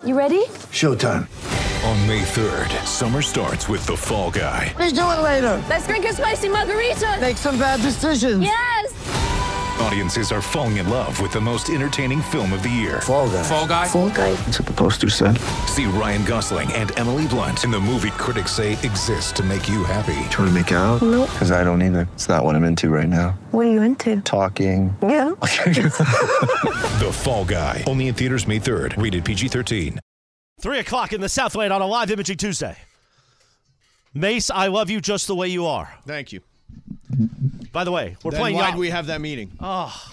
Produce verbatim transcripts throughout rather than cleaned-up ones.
You ready? Showtime. On May third, summer starts with The Fall Guy. Let's do it later. Let's drink a spicy margarita. Make some bad decisions. Yes. Audiences are falling in love with the most entertaining film of the year. Fall Guy. Fall Guy? Fall Guy. That's what the poster said. See Ryan Gosling and Emily Blunt in the movie critics say exists to make you happy. Trying to make it out? Nope. Because I don't either. It's not what I'm into right now. What are you into? Talking. Yeah. The Fall Guy. Only in theaters May third. Rated P G thirteen. Three o'clock in the Southland on a live Imaging Tuesday. Mace, I love you just the way you are. Thank you. By the way, we're then playing. Why Yacht- did we have that meeting? Oh.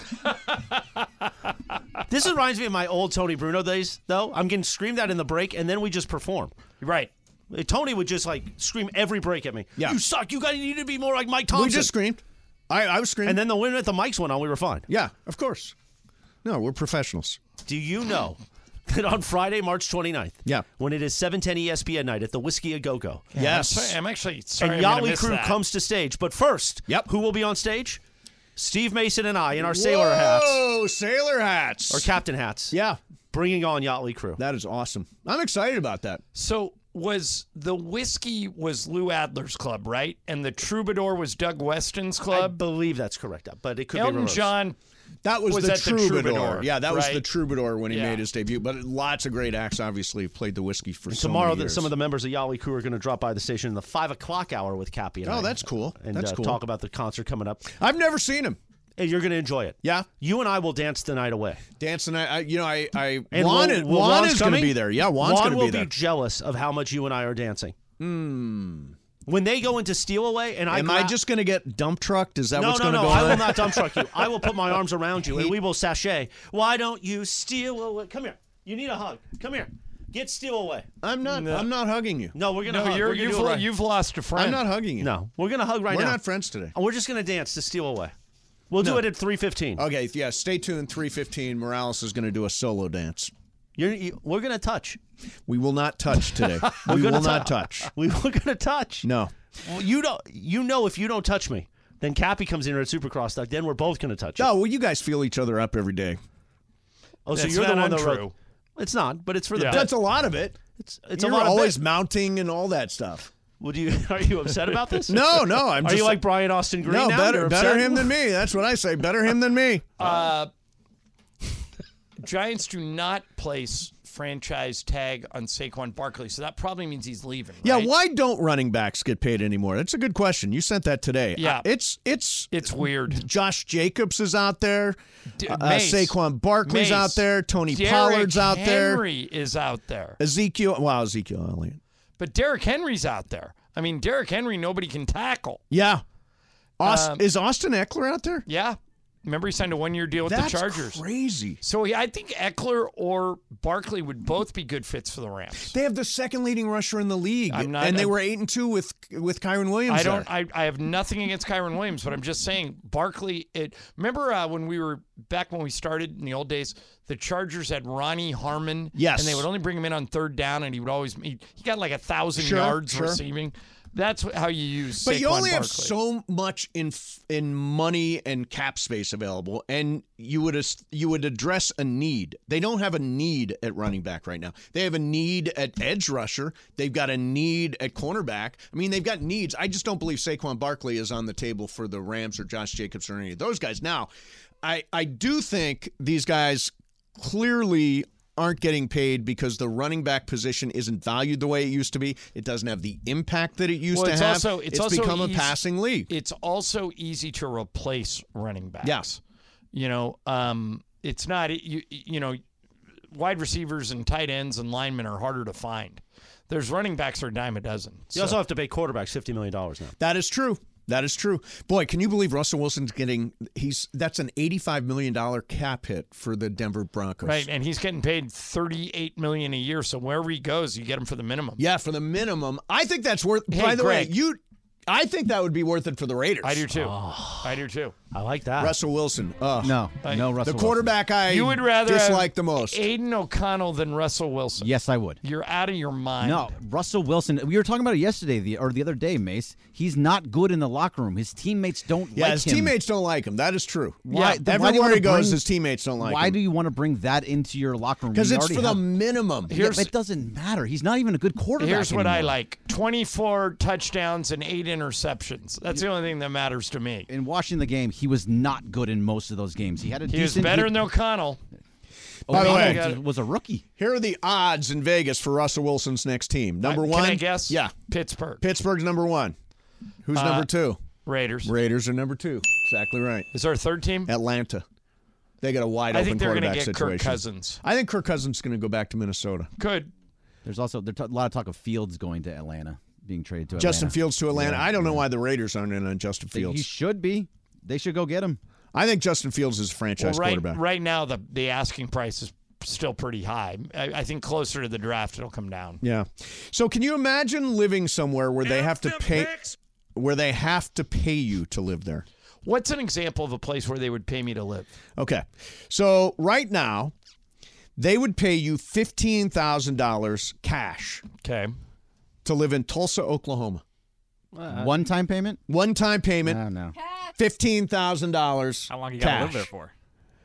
This reminds me of my old Tony Bruno days, though. I'm getting screamed at in the break, and then we just perform. Right. Tony would just like scream every break at me. Yeah. You suck. You got need to be more like Mike Thompson. We just screamed. I, I was screaming. And then the minute the mics went on, we were fine. Yeah, of course. No, we're professionals. Do you know that on Friday, March twenty-ninth, yeah, when it is seven ten E S P N night at the Whiskey A Go Go, yeah, yes, I'm, sorry, I'm actually sorry. and Yachtly Crew that. comes to stage. But first, yep, who will be on stage? Steve Mason and I in our sailor Whoa, hats. Oh, sailor hats or captain hats. Yeah, bringing on Yachtly Crew. That is awesome. I'm excited about that. So was the Whiskey was Lou Adler's club, right? And the Troubadour was Doug Weston's club. I believe that's correct, but it could Elton be reversed. John. That was, was the, that troubadour. the Troubadour. Yeah, that was right? the Troubadour when he yeah. made his debut. But lots of great acts obviously have played the Whiskey for and so tomorrow, many years. some of the members of Yachtly Crew are going to drop by the station in the five o'clock hour with Cappy and oh, I. that's cool. And that's uh, cool. talk about the concert coming up. I've never seen him. And you're going to enjoy it. Yeah. You and I will dance the night away. Dance the night. I, you know, I, I and Juan, will, is, will Juan is going to coming? be there. Yeah, Juan's Juan going to be will there. be jealous of how much you and I are dancing. Hmm. When they go into Steal Away, and I am gra- I just going to get dump trucked? Is that no, what's no, going to no, go on? I will not dump truck you. I will put my arms around you, and we will sashay. Why don't you steal away? Come here. You need a hug. Come here. Get Steal Away. I'm not. No. I'm not hugging you. No, we're gonna. No, hug. you're, we're gonna you've, do it right. you've lost a friend. I'm not hugging you. No, we're gonna hug right we're now. We're not friends today. And we're just gonna dance to Steal Away. We'll no. do it at three fifteen. Okay, yeah. Stay tuned. three fifteen. Morales is going to do a solo dance. You're, you, we're gonna touch. We will not touch today. we will t- not touch. We we're gonna touch. No. Well, you don't. You know, if you don't touch me, then Cappy comes in here at Supercross Duck. Then we're both gonna touch. Oh, it. well, you guys feel each other up every day. Oh, so That's you're the not one that untrue. wrote. It's not, but it's for the. Yeah. That's a lot of it. It's it's You're a lot. always of mounting and all that stuff. Would you? Are you upset about this? no, no. I'm. Are just, you like Brian Austin Green? No, now? better, You're better upset? him than me. That's what I say. Better him than me. Uh, Giants do not place franchise tag on Saquon Barkley, so that probably means he's leaving. Yeah, right? why don't running backs get paid anymore? That's a good question. You sent that today. Yeah, uh, it's it's it's weird. Josh Jacobs is out there. D- uh, Mace, Saquon Barkley's Mace, out there. Tony Derrick Pollard's out there. Henry is out there. Ezekiel, wow, Ezekiel Elliott. But Derrick Henry's out there. I mean, Derrick Henry, nobody can tackle. Yeah. Aust- Um, is Austin Eckler out there? Yeah. Remember, he signed a one-year deal with That's the Chargers. crazy. So yeah, I think Eckler or Barkley would both be good fits for the Rams. They have the second leading rusher in the league, I'm not- and they I'm- were eight and two with with Kyron Williams. I don't. there. I, I have nothing against Kyron Williams, but I'm just saying Barkley. It. Remember uh, when we were back when we started in the old days, the Chargers had Ronnie Harmon. Yes, and they would only bring him in on third down, and he would always he, he got like a thousand Sure, yards sure. receiving. That's how you use. But Saquon you only have Barkley. so much in in money and cap space available, and you would as- you would address a need. They don't have a need at running back right now. They have a need at edge rusher. They've got a need at cornerback. I mean, they've got needs. I just don't believe Saquon Barkley is on the table for the Rams or Josh Jacobs or any of those guys. Now, I I do think these guys clearly aren't getting paid because the running back position isn't valued the way it used to be. It doesn't have the impact that it used well, to it's have. Also, it's, it's also become easy, a passing league. It's also easy to replace running backs. Yes. You know, um, it's not, you, you know, wide receivers and tight ends and linemen are harder to find. There's running backs that are a dime a dozen. You So. also have to pay quarterbacks fifty million dollars now. That is true. That is true. Boy, can you believe Russell Wilson's getting he's that's an eighty-five million dollars cap hit for the Denver Broncos. Right, and he's getting paid thirty-eight million dollars a year, so wherever he goes, you get him for the minimum. Yeah, for the minimum. I think that's worth Hey, by the Greg, way, you I think that would be worth it for the Raiders. I do too. I do too. I like that. Russell Wilson. Ugh. No, I- no Russell the quarterback I You would rather dislike have the most. Aiden O'Connell than Russell Wilson. Wilson. Yes, I would. You're out of your mind. No, Russell Wilson. We were talking about it yesterday, the, or the other day, Mace. He's not good in the locker room. His teammates don't Yeah, like his him. teammates don't like him. That is true. Why- Yeah, then why do you everywhere wanna he goes, bring- his teammates don't like Why him. do you want to bring that into your locker room? Because We it's already for the have- minimum. Yeah, Here's- but it doesn't matter. He's not even a good quarterback. Here's what I anymore. like: twenty-four touchdowns and eight interceptions. That's the only thing that matters to me. In watching the game, he was not good in most of those games. He had a He was decent. better than O'Connell. By the O'Connell way- was a rookie. Here are the odds in Vegas for Russell Wilson's next team. Number Can one. I guess? Yeah. Pittsburgh. Pittsburgh's number one. Who's Uh, number two? Raiders. Raiders are number two. Exactly right. Is our third team? Atlanta. They got a wide I open think they're quarterback get situation. Kirk Cousins. I think Kirk Cousins is going to go back to Minnesota. Good. There's also there's a lot of talk of Fields going to Atlanta, being traded to Justin Atlanta. Fields to Atlanta. Yeah, I don't know yeah. why the Raiders aren't in on Justin They- Fields. He should be. They should go get him. I think Justin Fields is a franchise Well, right, quarterback. right now the the asking price is still pretty high. I, I think closer to the draft it'll come down. Yeah. So can you imagine living somewhere where they have to pay where they have to pay you to live there? What's an example of a place where they would pay me to live? Okay. So right now, they would pay you fifteen thousand dollars cash Okay. to live in Tulsa, Oklahoma. One time payment? One time payment, I don't know. fifteen thousand dollars. How long you cash. gotta live there for?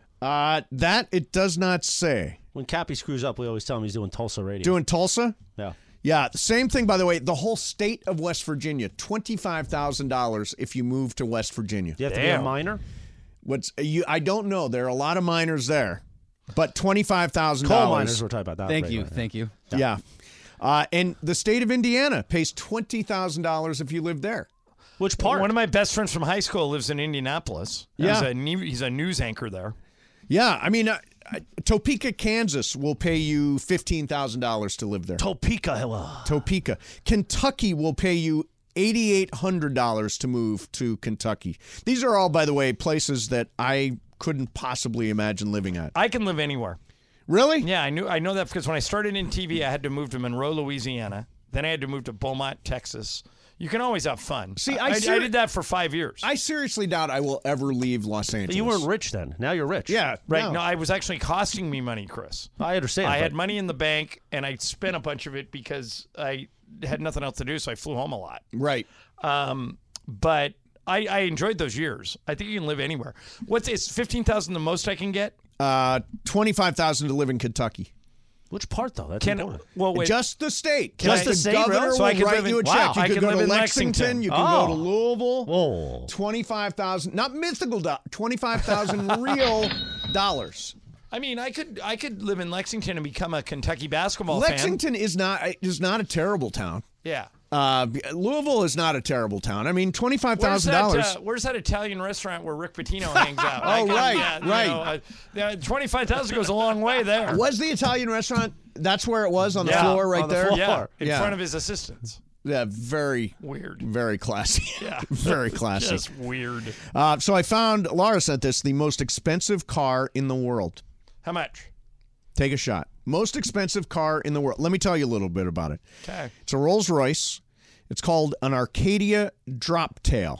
Uh, that it does not say. When Cappy screws up, we always tell him he's doing Tulsa radio. Doing Tulsa? yeah. Yeah, the same thing, by the way. The whole state of West Virginia, twenty-five thousand dollars if you move to West Virginia. Do you have to be Damn. a minor? What's you? I don't know. There are a lot of miners there, but twenty-five thousand Coal dollars. miners, we're talking about that. Thank right, you. right, right. Thank you. Yeah, uh, and the state of Indiana pays twenty thousand dollars if you live there. Which part? One of my best friends from high school lives in Indianapolis. Yeah. He's a, ne- he's a news anchor there. Yeah, I mean, uh, uh, Topeka, Kansas will pay you fifteen thousand dollars to live there. Topeka. hello. Topeka, Kentucky will pay you eighty-eight hundred dollars to move to Kentucky. These are all, by the way, places that I couldn't possibly imagine living at. I can live anywhere. Really? Yeah, I knew I know that because when I started in T V, I had to move to Monroe, Louisiana. Then I had to move to Beaumont, Texas. You can always have fun. See, I I, ser- I did that for five years. I seriously doubt I will ever leave Los Angeles. You weren't rich then. Now you're rich. Yeah, right? no. No, I was actually costing me money, Chris. I understand. I but had money in the bank, and I spent a bunch of it because I had nothing else to do, so I flew home a lot. Right. Um, but I, I enjoyed those years. I think you can live anywhere. What's is fifteen thousand the most I can get? Uh, twenty-five thousand to live in Kentucky. Which part though? That's Can important. well wait. Just the state. Can Just I- the the state, governor really? will So I can write live in- you a wow. check. You I could can go live to in Lexington. Lexington. You can go to Oh. Louisville. Whoa. Twenty-five thousand, not mythical, do- twenty-five thousand real dollars. I mean, I could I could live in Lexington and become a Kentucky basketball fan. Lexington is not is not a terrible town. Yeah. Uh, Louisville is not a terrible town. I mean, twenty-five Where's thousand that, dollars. uh, where's that Italian restaurant where Rick Pitino hangs out? Oh, I can- right, yeah, you right. know, uh, yeah, twenty-five thousand goes a long way there. Was the Italian restaurant? That's where it was on the Yeah, floor right on the there. floor. Yeah, in Yeah. front of his assistants. Yeah, very Weird. very classy. Yeah. very classy. Just weird. Uh, so I found Laura sent this the most expensive car in the world. How much? Take a shot. Most expensive car in the world. Let me tell you a little bit about it. Okay. It's a Rolls Royce. It's called an Arcadia Droptail.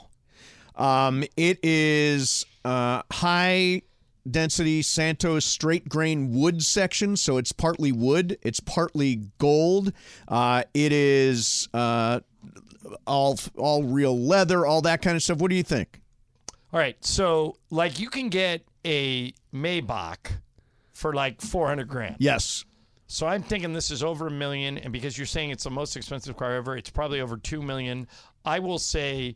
Um, it is uh, high density Santos straight grain wood section, so it's partly wood, it's partly gold. Uh, it is uh, all all real leather, all that kind of stuff. What do you think? All right. So, like, you can get a Maybach for like four hundred grand. Yes. So I'm thinking this is over a million, and because you're saying it's the most expensive car ever, it's probably over two million. I will say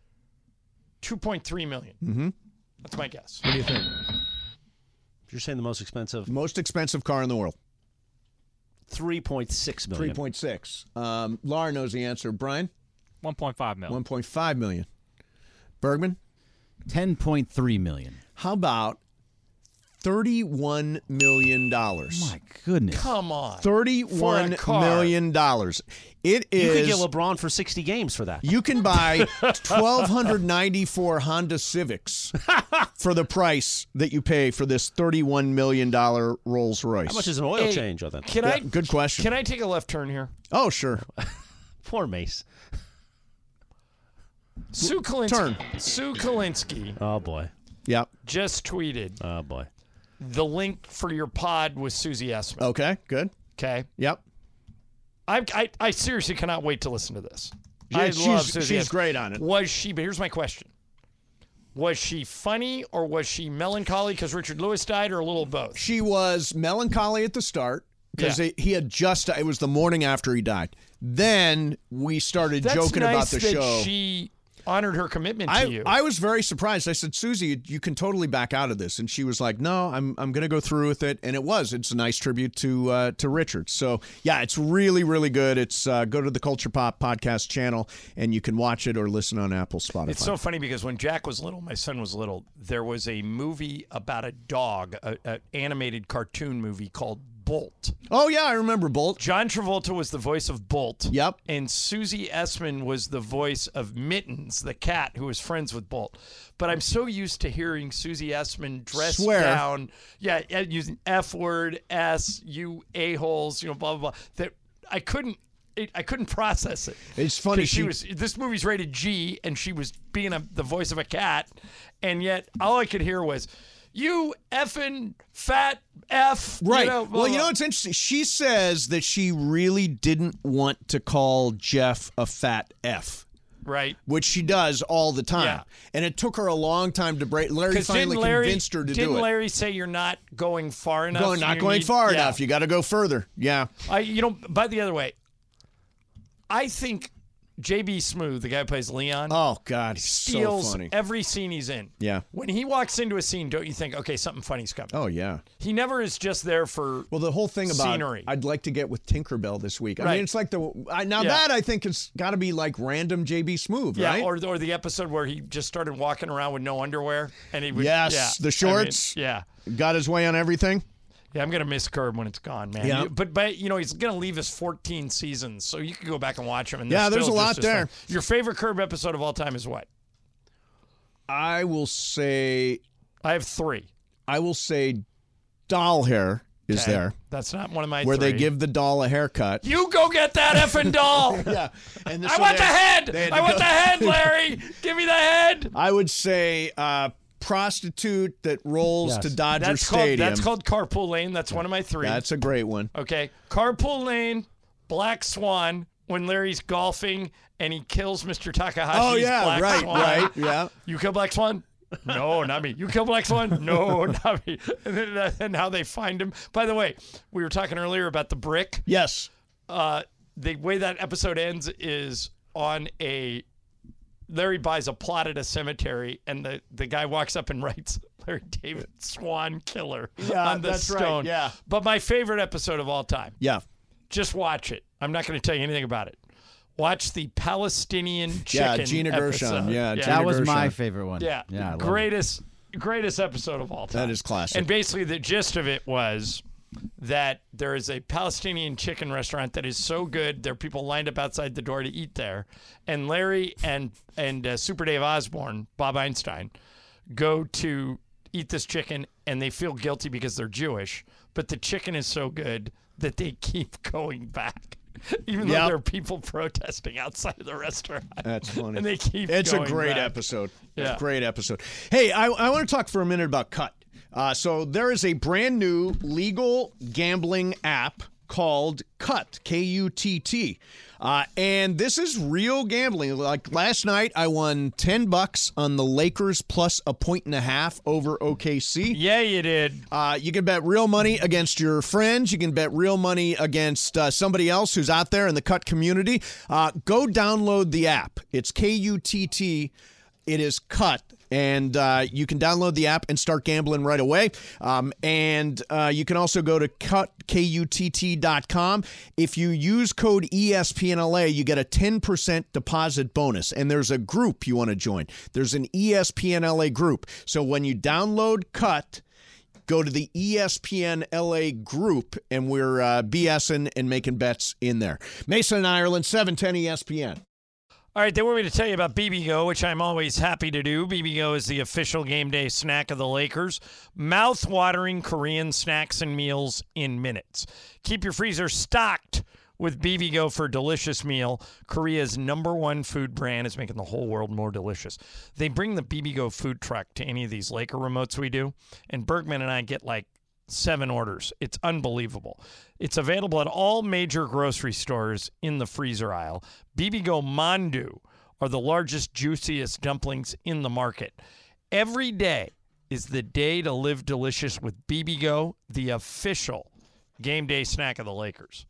two point three million. Mm-hmm. That's my guess. What do you think? You're saying the most expensive. Most expensive car in the world. Three point six million. Three point six. Um, Laura knows the answer. Brian. One point five mil. One point five million. Bergman. Ten point three million. How about thirty-one million dollars? My goodness. Come on. Thirty-one For a car. million dollars. It You could is. get LeBron for sixty games for that. You can buy twelve ninety-four Honda Civics for the price that you pay for this thirty-one million dollars Rolls Royce. How much is an oil Hey, change on that? Can Yeah, I? good question. Can I take a left turn here? Oh, sure. Poor Mace. Sue Kalinsky. Turn. Sue Kalinsky Oh boy. Yep. just tweeted Oh boy. the link for your pod with Susie Essman. Okay. Good. Okay. Yep. I, I I seriously cannot wait to listen to this. Yeah, I she's- love Susie she's Essman. great on it. Was she? But here's my question: was she funny or was she melancholy because Richard Lewis died, or a little of both? She was melancholy at the start because Yeah. he had just. It was the morning after he died. Then we started That's joking nice about the that show. She honored her commitment to I, you. I was very surprised. I said, Susie, you can totally back out of this. And she was like, no, I'm I'm going to go through with it. And it was. It's a nice tribute to uh, to Richard. So, yeah, it's really, really good. It's uh, go to the Culture Pop podcast channel, and you can watch it or listen on Apple, Spotify. It's so funny because when Jack was little, my son was little, there was a movie about a dog, an animated cartoon movie called Bolt. Oh, yeah, I remember Bolt. John Travolta was the voice of Bolt. Yep. And Susie Essman was the voice of Mittens, the cat who was friends with Bolt. But I'm so used to hearing Susie Essman dressed Swear. down, yeah, using F word, S, you a-holes, you know, blah, blah, blah, that I couldn't. It, I couldn't process it. It's funny. 'Cause She, She, was. This movie's rated G, and she was being a, the voice of a cat, and yet all I could hear was, "You effing fat F." Right. You know, blah, well, you blah. know, it's interesting. She says that she really didn't want to call Jeff a fat F. Right. Which she does all the time. Yeah. And it took her a long time to break. Larry 'Cause finally didn't Larry, convinced her to didn't do it. Larry say you're not going far enough? Going, not You going need- far yeah. enough. You got to go further. Yeah. I, you know, by the other way, I think J B. Smoove, the guy who plays Leon, Oh, God. He's steals so funny. every scene he's in. Yeah. When he walks into a scene, don't you think, okay, something funny's coming? Oh, yeah. He never is just there for Well, the whole thing about scenery. I'd like to get with Tinkerbell this week. I Right. mean, it's like the I, now Yeah. that I think has got to be like random J B. Smoove, Yeah, right? or or the episode where he just started walking around with no underwear and he would Yes, yeah, the I mean, shorts. yeah. Got his way on everything. Yeah, I'm gonna miss Curb when it's gone, man. Yeah. You- But but you know he's gonna leave us fourteen seasons, so you can go back and watch them. And Yeah, they're there's still a just lot as there. fun. Your favorite Curb episode of all time is what? I will say I have three. I will say doll hair is Okay. there. That's not one of my Where three. they give the doll a haircut. You go get that effing doll. Yeah. And this I one want the they- head. they had I to want go- the head, Larry. Give me the head. I would say uh, prostitute that rolls Yes. to Dodger That's called Stadium. that's called Carpool Lane. That's one of my three. That's a great one. Okay. Carpool Lane, Black Swan, when Larry's golfing and he kills Mister Takahashi's Oh yeah, Black right, Swan. right, yeah. You kill Black Swan? No, not me. You kill Black Swan? No, not me. And then uh, and how they find him. By the way, we were talking earlier about the brick. Yes. Uh, the way that episode ends is on a Larry buys a plot at a cemetery, and the, the guy walks up and writes Larry David Swan Killer Yeah, on the that's right, stone. yeah. But my favorite episode of all time. Yeah. Just watch it. I'm not going to tell you anything about it. Watch the Palestinian chicken. Yeah, Gina Gershon. episode. Yeah, yeah. Gina That was my Gershon. favorite one. Yeah, Yeah. I love it. greatest greatest episode of all time. That is classic. And basically, the gist of it was that there is a Palestinian chicken restaurant that is so good, there are people lined up outside the door to eat there. And Larry and and uh, Super Dave Osborne, Bob Einstein, go to eat this chicken, and they feel guilty because they're Jewish. But the chicken is so good that they keep going back. Even though Yep. there are people protesting outside of the restaurant. That's funny. And they keep It's a going great back. episode. Yeah. It's a great episode. Hey, I, I want to talk for a minute about Cut. Uh, so there is a brand new legal gambling app called Cut, K U T T. Uh, and this is real gambling. Like last night, I won ten bucks on the Lakers plus a point and a half over O K C. Yeah, you did. Uh, you can bet real money against your friends. You can bet real money against uh, somebody else who's out there in the Cut community. Uh, go download the app. It's K U T T. It is Cut. And uh, you can download the app and start gambling right away. Um, and uh, you can also go to cut K U T T dot com. If you use code E S P N L A, you get a ten percent deposit bonus. And there's a group you want to join. There's an E S P N L A group. So when you download Cut, go to the E S P N L A group, and we're uh, BSing and making bets in there. Mason and Ireland, seven ten E S P N. All right, they want me to tell you about B B Go, which I'm always happy to do. B B Go is the official game day snack of the Lakers. Mouth-watering Korean snacks and meals in minutes. Keep your freezer stocked with Bibigo for a delicious meal. Korea's number one food brand is making the whole world more delicious. They bring the Bibigo food truck to any of these Laker remotes we do, and Bergman and I get like seven orders. It's unbelievable. It's available at all major grocery stores in the freezer aisle. Bibigo Mandu are the largest, juiciest dumplings in the market. Every day is the day to live delicious with Bibigo, the official game day snack of the Lakers.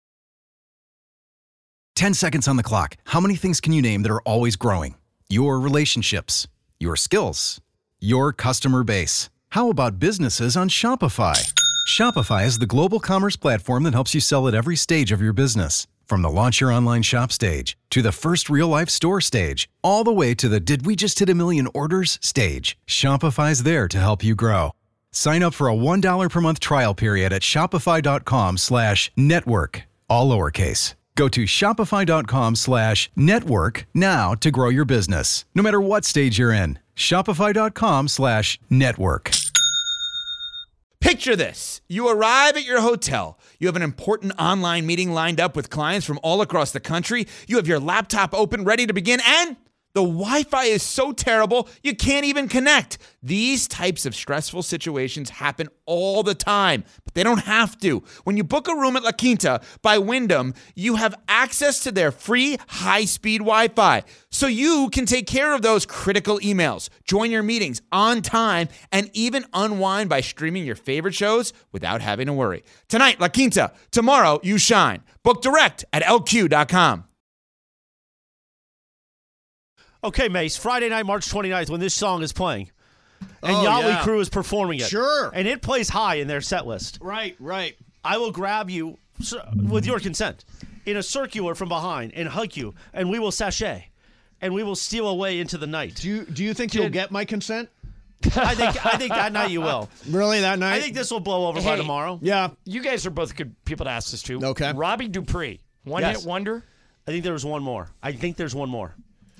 Ten seconds on the clock. How many things can you name that are always growing? Your relationships, your skills, your customer base. How about businesses on Shopify? Shopify is the global commerce platform that helps you sell at every stage of your business. From the launch your online shop stage to the first real-life store stage, all the way to the did we just hit a million orders stage. Shopify's there to help you grow. Sign up for a one dollar per month trial period at shopify.com slash network, all lowercase. Go to shopify.com slash network now to grow your business, no matter what stage you're in. Shopify.com slash network. Picture this. You arrive at your hotel. You have an important online meeting lined up with clients from all across the country. You have your laptop open, ready to begin, and the Wi-Fi is so terrible, you can't even connect. These types of stressful situations happen all the time, but they don't have to. When you book a room at La Quinta by Wyndham, you have access to their free high-speed Wi-Fi, so you can take care of those critical emails, join your meetings on time, and even unwind by streaming your favorite shows without having to worry. Tonight, La Quinta. Tomorrow, you shine. Book direct at L Q dot com. Okay, Mace, Friday night, March twenty-ninth, when this song is playing, and Oh, Yachtly yeah. Crew is performing it. Sure. And it plays high in their set list. Right, right. I will grab you, with your consent, in a circular from behind and hug you, and we will sashay, and we will steal away into the night. Do you, do you think you'll get my consent? I think I think that night you will. Really, that night? I think this will blow over by Hey, tomorrow. Yeah. You guys are both good people to ask this to. Okay. Robbie Dupree, one Yes. hit wonder. I think there's one more. I think there's one more.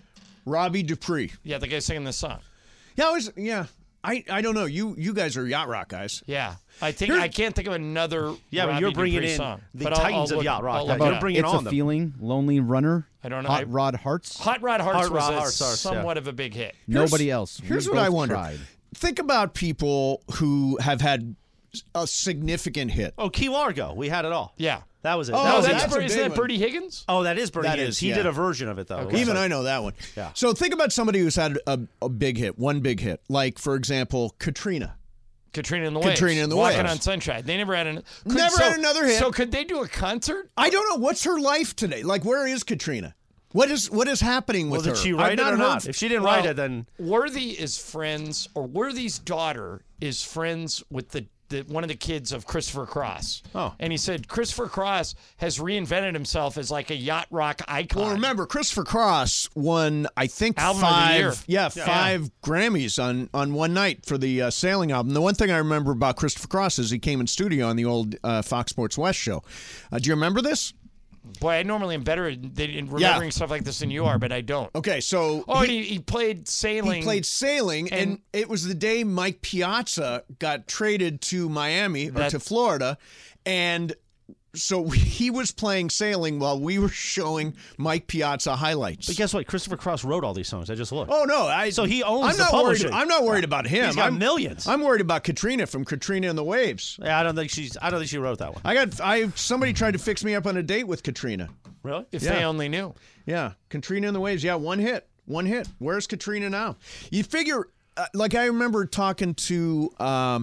Robbie Dupree. Yeah, the guy singing this song. Yeah, I was. Yeah, I. I don't know. You. You guys are yacht rock guys. Yeah, I think Here- I can't think of another. Yeah, but Robbie you're bringing Dupree in song. the But I'll- Titans I'll of look- yacht rock. I'll That look you're it up. bringing It's on a them. feeling, Lonely Runner. I don't know. Hot I- Rod Hearts. Hot Rod Hearts Hot was Rod a Hearts, Hearts, yeah. somewhat of a big hit. Nobody else. Here's We what I both wonder. tried. Think about people who have had a significant hit. Oh, Key Largo. We had it all. Yeah. That was it. Oh, that was that's it. that's a Ber- isn't big that one. Bertie Higgins? Oh, that is Bernie That Higgins. is, He yeah. did a version of it, though. Okay. Even So- I know that one. Yeah. So think about somebody who's had a, a big hit, one big hit, like for example, Katrina. Katrina and the Waves. Katrina and the Walking Waves. on Sunshine. They never had an. could- Never so- had another hit. So could they do a concert? I don't know what's her life today. Like, where is Katrina? What is what is happening Well, with did her? she I've write it not or heard not? f- If she didn't Well, write it, then Worthy is friends, or Worthy's daughter is friends with the, the one of the kids of Christopher Cross. Oh. And he said Christopher Cross has reinvented himself as like a yacht rock icon. Well, remember, Christopher Cross won, I think, Album of the five, year. yeah, Yeah. five Grammys on, on one night for the uh, sailing album. The one thing I remember about Christopher Cross is he came in studio on the old uh, Fox Sports West show. Uh, do you remember this? Boy, I normally am better at in remembering stuff like this than you are, but I don't. Okay, so Oh, he, and he, he played sailing. he played sailing, and, and- it was the day Mike Piazza got traded to Miami or That- to Florida, and so he was playing sailing while we were showing Mike Piazza highlights. but guess what? Christopher Cross wrote all these songs. I just looked. Oh no! I, So he owns I'm the not worried. publishing. I'm not worried about him. He's got I'm, millions. I'm worried about Katrina from Katrina and the Waves. Yeah, I don't think she's. I don't think she wrote that one. I got. I somebody tried to fix me up on a date with Katrina. Really? if Yeah. they only knew. Yeah, Katrina and the Waves. Yeah, one hit. One hit. Where's Katrina now? You figure, uh, like I remember talking to um,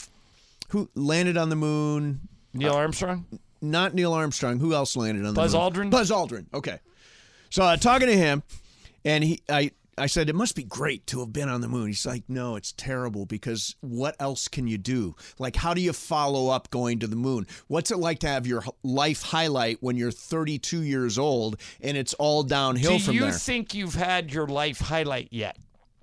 who landed on the moon. Neil Armstrong? Not Neil Armstrong. Who else landed on the Buzz moon? Aldrin? Buzz Aldrin. Okay. So uh, talking to him, and he, I, I said it must be great to have been on the moon. He's like, no, it's terrible because what else can you do? Like, how do you follow up going to the moon? What's it like to have your h- life highlight when you're thirty-two years old and it's all downhill Do from you there? think you've had your life highlight yet?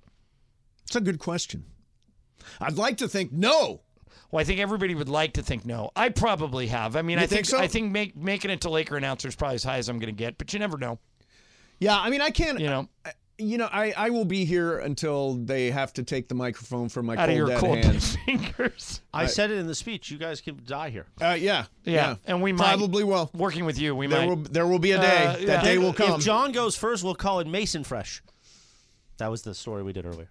It's a good question. I'd like to think no. Well, I think everybody would like to think no. I probably have. I mean, You I think, think so? I think make, making it to Laker announcer is probably as high as I'm going to get, but you never know. Yeah, I mean, I can't. You know, you know, I, I will be here until they have to take the microphone from my Out of cold your dead cold hands. fingers. I said it in the speech. You guys can die here. Uh, yeah, Yeah, yeah, and we might probably will. working with you. We There might. will there will be a day. Uh, that yeah. day will come. If John goes first, we'll call it Mason Fresh. That was the story we did earlier.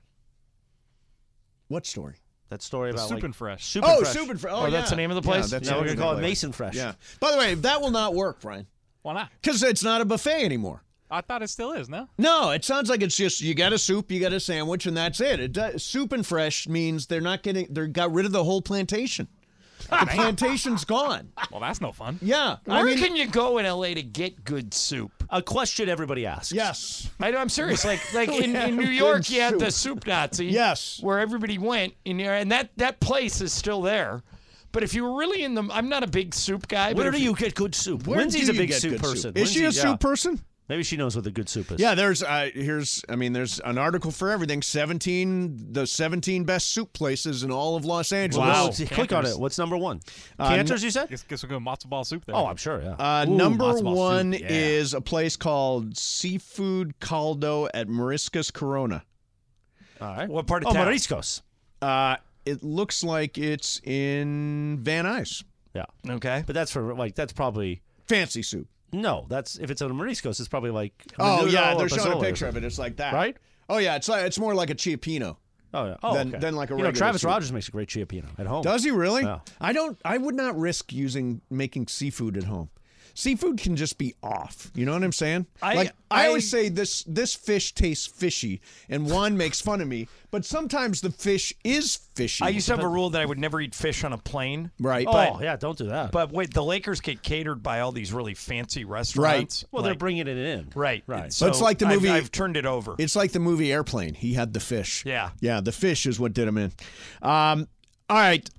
What story? That story about Soup like and Fresh. Soup Oh, and Fresh. Super Fresh. Oh, Oh, yeah. that's the name of the place? Yeah, that's Now the we're name gonna of call the it place. Mason Fresh. Yeah. By the way, that will not work, Brian, Why not? because it's not a buffet anymore. I thought it still is, no? No, it sounds like it's just you got a soup, you got a sandwich, and that's it. It does, soup and fresh means they're not getting they got rid of the whole plantation. The plantation's gone. Well, that's no fun. Yeah, Where I mean, can you go in L A to get good soup? A question everybody asks. yes, I know. I'm serious. Like, like in, Yeah, in New good York, you had soup. the Soup Nazi. Yes. where everybody went in there, and that that place is still there. But if you were really in the, I'm not a big soup guy. but Where if do you get good soup? Where Lindsay's do a you big get soup good person. Is she a Lindsay, soup yeah. person? Maybe she knows what the good soup is. Yeah, there's uh, here's I mean there's an article for everything. seventeen the seventeen best soup places in all of Los Angeles. Wow. Wow. Click on Cantors. it. What's number one? Uh, Cantors, you said? Guess, guess we'll go matzo ball soup there. Oh, I'm sure, yeah. Uh, Ooh, number matzo ball soup, one yeah. is a place called Seafood Caldo at Mariscos Corona. All right. What part of Oh, town? Mariscos. Uh, it looks like it's in Van Nuys. Yeah. Okay. But that's for, like, that's probably, Fancy soup. no, that's, if it's on Mariscos, it's probably like, Oh Menudo yeah, or they're showing a Pozole or picture of something. it. It's like that, Right? Oh yeah, it's like it's more like a Ciappino. Oh, yeah. Oh, Than- okay. than like a You know, regular Travis soup. Rogers makes a great Ciappino at home. Does he really? Yeah. I don't. I would not risk using making seafood at home. Seafood can just be off. You know what I'm saying? I- like I, I- always say this this fish tastes fishy, and Juan makes fun of me. But sometimes the fish is fishy. I used to have a rule that I would never eat fish on a plane. right. Oh, but, yeah, don't do that. But wait, the Lakers get catered by all these really fancy restaurants. well, they're Like- bringing it in. right, Right. So it's like the I've- movie- I've, turned it over. it's like the movie Airplane. He had the fish. Yeah. Yeah, the fish is what did him in. Um, all right.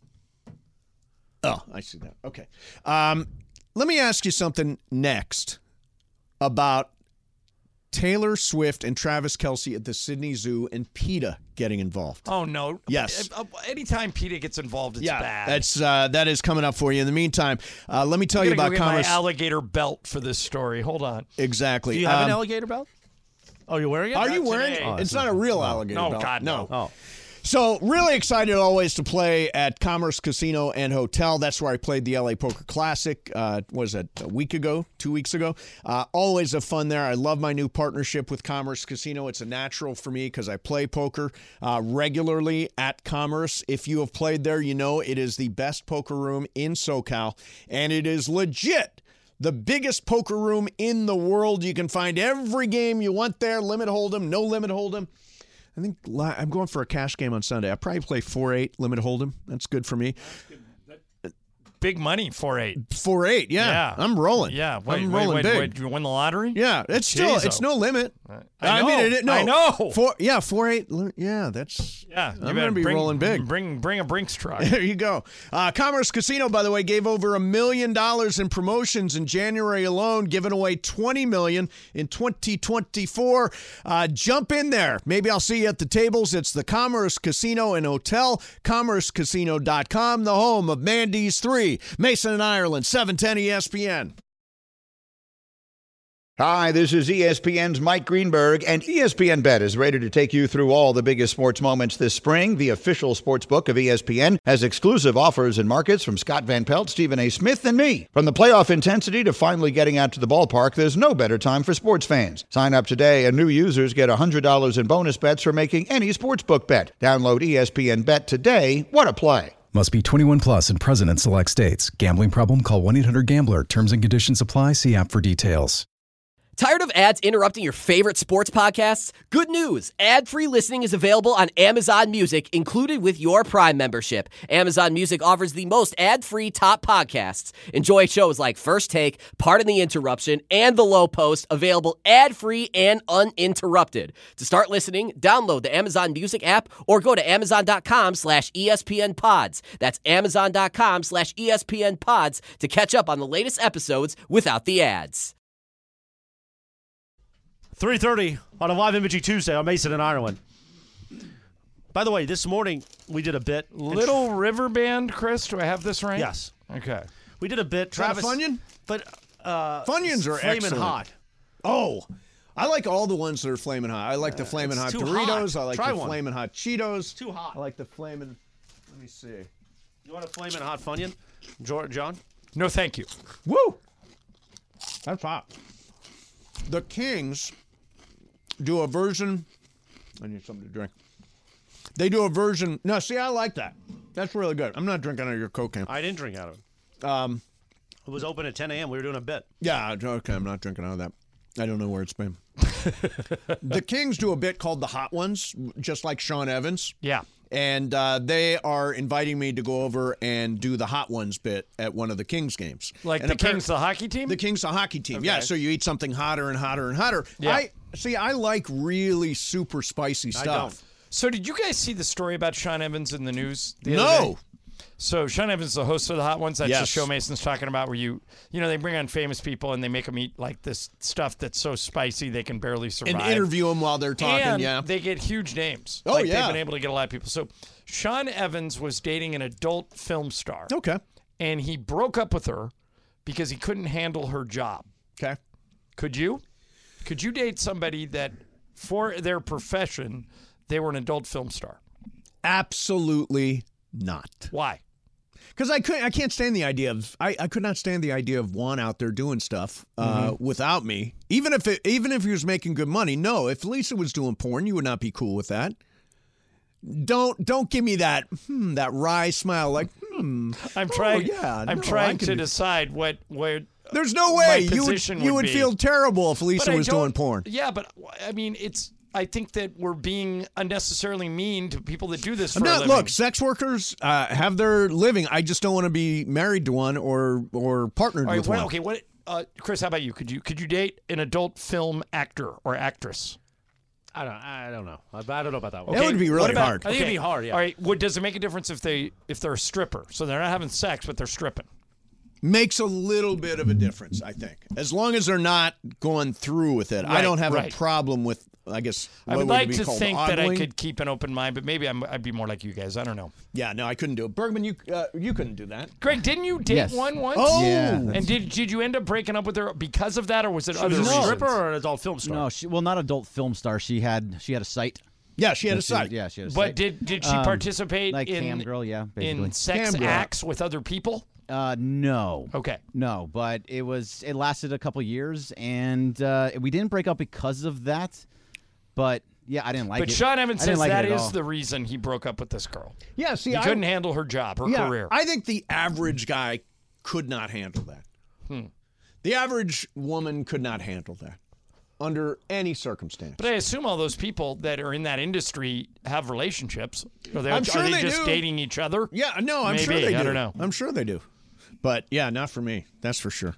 Oh, I see that. Okay. Um, let me ask you something next about Taylor Swift and Travis Kelce at the Sydney Zoo and PETA getting involved. Oh no! Yes. Uh, uh, Anytime PETA gets involved, it's bad. that's uh, that is coming up for you. In the meantime, uh, let me tell I'm you gonna about go get commerce. my alligator belt for this story. Hold on. exactly. Do you have an Um, alligator belt? Oh, you're wearing it? Are you Not wearing? today. it? Oh, it's not a real alligator No, belt. God, no. Oh. So, really excited always to play at Commerce Casino and Hotel. That's where I played the L A Poker Classic, uh, was it a week ago, two weeks ago? Uh, always a fun there. I love my new partnership with Commerce Casino. It's a natural for me because I play poker uh, regularly at Commerce. If you have played there, you know it is the best poker room in SoCal, and it is legit. The biggest poker room in the world. You can find every game you want there, limit hold'em, no limit hold'em. I think li- I'm going for a cash game on Sunday. I probably play four eight limit hold'em. That's good for me. Big money for eight. four eight, yeah. Yeah. I'm rolling. Yeah. Wait, I'm wait, rolling wait, big. wait. You win the lottery? Yeah, it's still Jeez, it's oh. no limit. I know. mean, it, no, I know. Four, yeah, four eight. li- Yeah, that's. Yeah. You I'm better gonna be bring, rolling big. Bring bring a Brinks truck. There you go. Uh, Commerce Casino, by the way, gave over a million dollars in promotions in January alone, giving away twenty million in twenty twenty-four. Uh, jump in there. Maybe I'll see you at the tables. It's the Commerce Casino and Hotel, commerce casino dot com, the home of Mandy's three, Mason and Ireland, seven ten E S P N. Hi, this is E S P N's Mike Greenberg, and E S P N Bet is ready to take you through all the biggest sports moments this spring. The official sports book of E S P N has exclusive offers and markets from Scott Van Pelt, Stephen A. Smith, and me. From the playoff intensity to finally getting out to the ballpark, there's no better time for sports fans. Sign up today, and new users get one hundred dollars in bonus bets for making any sportsbook bet. Download E S P N Bet today. What a play. Must be twenty-one plus and present in select states. Gambling problem? Call one eight hundred gambler. Terms and conditions apply. See app for details. Tired of ads interrupting your favorite sports podcasts? Good news! Ad-free listening is available on Amazon Music, included with your Prime membership. Amazon Music offers the most ad-free top podcasts. Enjoy shows like First Take, Pardon the Interruption, and The Low Post, available ad-free and uninterrupted. To start listening, download the Amazon Music app or go to amazon.com slash ESPN pods. That's amazon.com slash ESPN pods to catch up on the latest episodes without the ads. three thirty on a live imaging Tuesday on Mason and Ireland. By the way, this morning we did a bit. Little River Band, Chris. Do I have this right? Yes. Okay. We did a bit. Is that a Travis Funyun? But uh, Funyuns are Flamin' excellent. Hot. Oh, I like all the ones that are flaming hot. I like the flaming hot too Doritos. hot. I like Try the one. flaming hot Cheetos. It's too hot. I like the flaming. Let me see. You want a flaming hot Funyun, Jo- John? No, thank you. Woo! That's hot. The Kings do a version. I need something to drink. They do a version. No, see, I like that. That's really good. I'm not drinking out of your Coke can. I didn't drink out of it. Um, It was open at ten a.m. We were doing a bit. yeah, okay. I'm not drinking out of that. I don't know where it's been. The Kings do a bit called the Hot Ones, just like Sean Evans. Yeah. And uh, they are inviting me to go over and do the Hot Ones bit at one of the Kings games. Like and the appar- Kings, the hockey team? The Kings, the hockey team. Yeah, Okay. so you eat something hotter and hotter and hotter. Yeah. I see, I like really super spicy stuff. So did you guys see the story about Sean Evans in the news the other No. day? So Sean Evans is the host of the Hot Ones. That's the Yes. show Mason's talking about where you, you know, they bring on famous people and they make them eat like this stuff that's so spicy they can barely survive. And interview them while they're talking, and yeah. they get huge names. Oh, like yeah. They've been able to get a lot of people. So Sean Evans was dating an adult film star. Okay. And he broke up with her because he couldn't handle her job. Okay. Could you? Could you date somebody that for their profession, they were an adult film star? Absolutely not. Why? Because I couldn't, I can't stand the idea of, I, I could not stand the idea of Juan out there doing stuff uh, Mm-hmm. without me. Even if it, even if he was making good money, no. If Lisa was doing porn, you would not be cool with that. Don't don't give me that hmm, that wry smile like hmm. I'm trying. Oh, yeah, I'm no, trying I can to do- decide what where. There's no my way you would position you would be. feel terrible if But Lisa I was doing don't- porn. Yeah, but I mean, it's. I think that we're being unnecessarily mean to people that do this for I'm a not, living. look, sex workers uh, have their living. I just don't want to be married to one or or partnered All right, with what, one. okay, what? Uh, Chris, how about you? Could you could you date an adult film actor or actress? I don't. I don't know. I, I don't know about that one. That would be really what about- hard. I think it'd be hard, yeah. All right. What does it make a difference if they if they're a stripper? So they're not having sex, but they're stripping. Makes a little bit of a difference, I think. As long as they're not going through with it. I Right, don't have right. a problem with, I guess, I what would like it be to called, think that I ogling? could keep an open mind, but maybe I'm, I'd be more like you guys. I don't know. Yeah, no, I couldn't do it. Bergman, you uh, you couldn't do that. Greg, didn't you date Yes. one once? Oh! Yeah. And did did you end up breaking up with her because of that, or was it Was other it a reasons? stripper or an adult film star? No, she well, not adult film star. She had she had a site. Yeah, she had Yeah, a site. Yeah, she had a But site. did did she Um, participate like in cam girl? Yeah, basically. in sex Cam girl. acts with other people? Uh, no. Okay. No, but it was it lasted a couple years, and uh, we didn't break up because of that. But yeah, I didn't like But it. Sean Evans I didn't says like that it at is all. the reason he broke up with this girl. Yeah, see, He I couldn't handle her job, her yeah, career. I think the average guy could not handle that. Hmm. The average woman could not handle that under any circumstance. But I assume all those people that are in that industry have relationships. Are they, I'm sure are they, they just do. dating each other? Yeah, no, I'm sure Maybe. they do. I don't know. I'm sure they do. But yeah, not for me. That's for sure.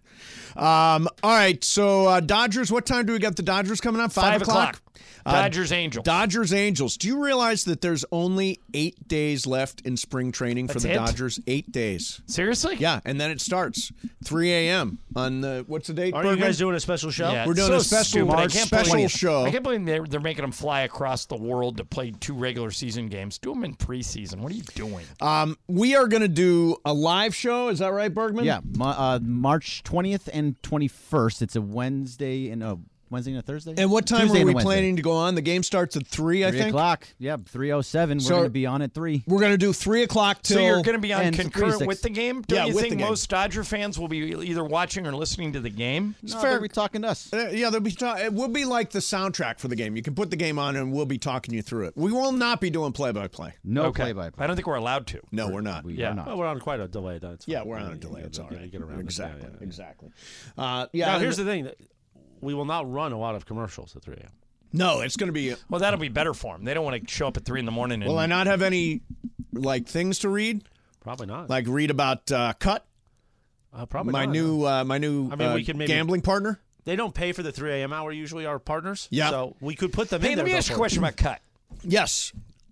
Um, all right, so uh, Dodgers. What time do we got the Dodgers coming up? Five, Five o'clock. Uh, Dodgers Angels. Dodgers Angels. Do you realize that there's only eight days left in spring training for That's the it? Dodgers? Eight days. Seriously? Yeah, and then it starts three a.m. on the what's the date? Are you Bergman? guys doing a special show? Yeah, We're it's doing so a special stupid. I March can't special believe- show. I can't believe they're, they're making them fly across the world to play two regular season games. Do them in preseason. What are you doing? Um, we are going to do a live show. Is that right, Bergman? Yeah, Ma- uh, March twentieth and twenty-first. It's a Wednesday and a Wednesday and a Thursday. And what time Tuesday are and we a Wednesday. planning to go on? The game starts at three, I Three think. o'clock. Yeah, three oh seven. We're So- going to be on at three. We're going to do three o'clock till. So you're going to be on and concurrent three to with six. the game? Don't Yeah, you with think the game. most Dodger fans will be either watching or listening to the game? It's No, fair. they'll be talking to us. Uh, yeah, there'll be. Ta- it will be like the soundtrack for the game. You can put the game on, and we'll be talking you through it. We will not be doing play-by-play. No Okay. play-by-play. I don't think we're allowed to. No, we're not. We Yeah. are not. Well, we're on quite a delay. That's Yeah, fine. we're on You- a you delay. get- It's all you right. get around it. Exactly. Yeah, yeah, yeah. Exactly. Uh, yeah. Now, and- here's the thing. We will not run a lot of commercials at three a.m. No, it's going to be. Well, that'll be better for them. They don't want to show up at three in the morning. And, Will I not have any like things to read? Probably not. Like read about uh, Cut, uh, probably my not, new no. uh, my new I mean, uh, we could maybe- gambling partner. They don't pay for the three a.m. hour. Usually, our partners. Yeah. So we could put them Hey, in let there. me ask you a question about cut. Yes.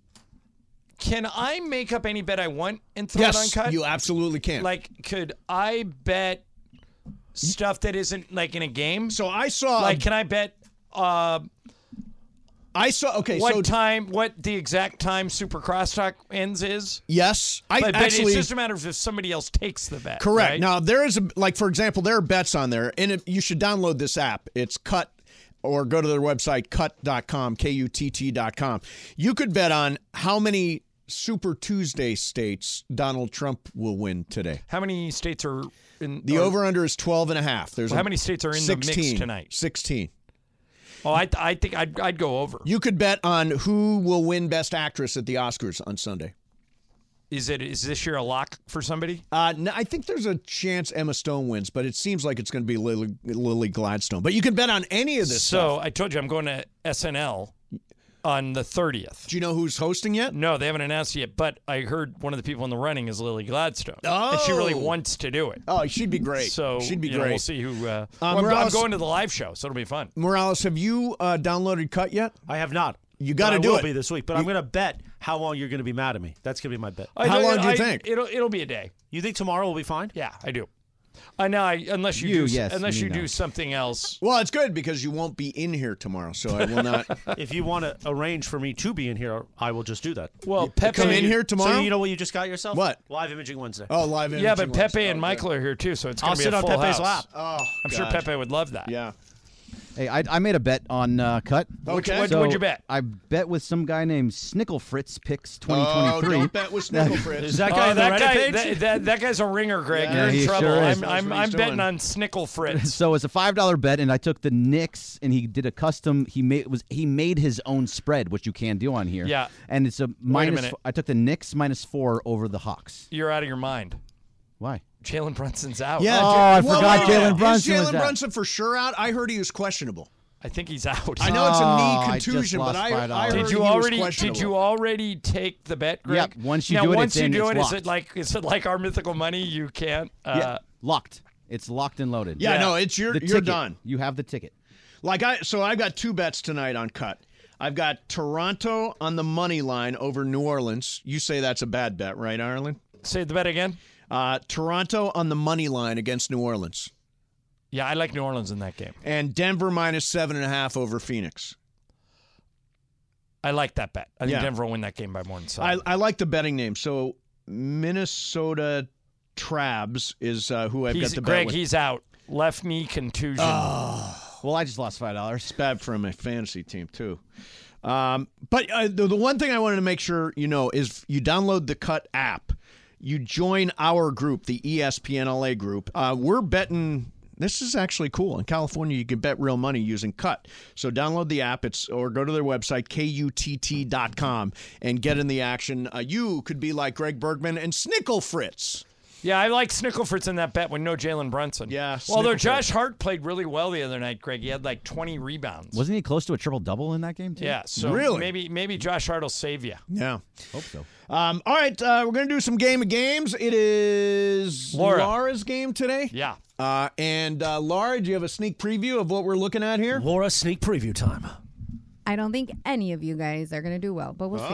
Can I make up any bet I want and throw it on Yes, cut? you absolutely can. Like, could I bet stuff that isn't like in a game? So I saw. Like, can I bet uh, I saw. Okay. what so time, what the exact time Super Crosstalk ends is? yes, I But, but actually. it's just a matter of if somebody else takes the bet. Correct. right? Now there is a like for example, there are bets on there, and it, you should download this app. It's Cut or go to their website, cut dot com, K U T T dot com. You could bet on how many Super Tuesday states Donald Trump will win today. How many states are in The or- over-under is twelve and a half. There's Well, a how many states are in the mix sixteen tonight? sixteen. Oh, I, I think I'd, I'd go over. You could bet on who will win Best Actress at the Oscars on Sunday. Is it is this year a lock for somebody? Uh, no, I think there's a chance Emma Stone wins, but it seems like it's going to be Lily, Lily Gladstone. But you can bet on any of this So stuff. I told you I'm going to S N L on the thirtieth. Do you know who's hosting yet? No, they haven't announced it yet, but I heard one of the people in the running is Lily Gladstone. Oh. And she really wants to do it. Oh, she'd be great. So she'd be you know, great. we'll see who. Uh, Um, well, I'm, I'm Morales- going to the live show, so it'll be fun. Morales, have you uh, downloaded Cut yet? I have not. You got to But I do will it. be this week, but I'm going to bet how long you're going to be mad at me. That's going to be my bet. I How long do you I- think? It'll it'll be a day. You think tomorrow will be fine? Yeah, I do. I know. I, unless you, You, do s- yes, unless me, you no. do something else. Well, it's good because you won't be in here tomorrow, so I will not. If you want to arrange for me to be in here, I will just do that. Well, Pepe Come in here tomorrow? So you know what you just got yourself? What? Live imaging Wednesday. Oh, live in. Yeah, but Pepe and Michael are here too, so it's going I'll to be sit a on full Pepe's house. lap. Oh, I'm sure gosh. Pepe would love that. Yeah. Hey, I, I made a bet on uh, Cut. Which- Okay. what- So what'd you bet? I bet with some guy named Snickle Fritz picks twenty Oh, twenty-three. don't bet with Snickle Fritz. Is that guy Oh, on the that Reddit guy, page? that, that, that guy's a ringer, Greg. Yeah, You're in he trouble. sure is. I'm, Knows I'm, what I'm he's betting doing. on Snickle Fritz. So it's a five dollar bet, and I took the Knicks, and he did a custom. He made was he made his own spread, which you can do on here. Yeah. and it's a minus. minute. I took the Knicks minus four over the Hawks. You're out of your mind. Why? Jalen Brunson's out. Yeah. Oh, Ja- I well, forgot wait a minute. Jalen Brunson Is was Jalen out. Brunson for sure out? I heard he was questionable. I think he's out. I know it's a Oh, knee I just contusion, but lost I, five I dollars. heard Did you he was already? questionable. Did you already take the bet, Greg? Yep, once you now, do it, once it's you in, do it's it, is locked. it like is it like our mythical money? You can't. Uh, yeah, locked. It's locked and loaded. Yeah, Yeah. no, it's you're the you're ticket. done. You have the ticket. Like I, so I've got two bets tonight on Cut. I've got Toronto on the money line over New Orleans. You say that's a bad bet, right, Ireland? Say the bet again. Uh, Toronto on the money line against New Orleans, Yeah, I like New Orleans in that game. and Denver minus seven and a half over Phoenix. I like that bet. I think Yeah. Denver will win that game by more than I, seven. I like the betting name. So Minnesota Trabs is uh, who I've he's, got the bet Greg, with. he's out. Left knee contusion. Well, I just lost five dollars. It's bad for my fantasy team too. Um, but uh, the, the one thing I wanted to make sure you know is you download the Cut app. You join our group, the E S P N L A group. Uh, we're betting. This is actually cool. In California, you can bet real money using Cut. So download the app, it's or go to their website, K U T T dot com, and get in the action. Uh, you could be like Greg Bergman and Snickle Fritz. Yeah, I like Snicklefritz in that bet with no Jalen Brunson. Yeah, Well, although Snicklefritz. Josh Hart played really well the other night, Greg. He had like twenty rebounds. Wasn't he close to a triple double in that game too? Yeah, so Really? maybe maybe Josh Hart will save you. Yeah. Hope so. Um, all right, uh, we're going to do some game of games. It is Laura. Laura's game today. Yeah. Uh, and uh, Laura, do you have a sneak preview of what we're looking at here? Laura, sneak preview time. I don't think any of you guys are going to do well, but we'll see.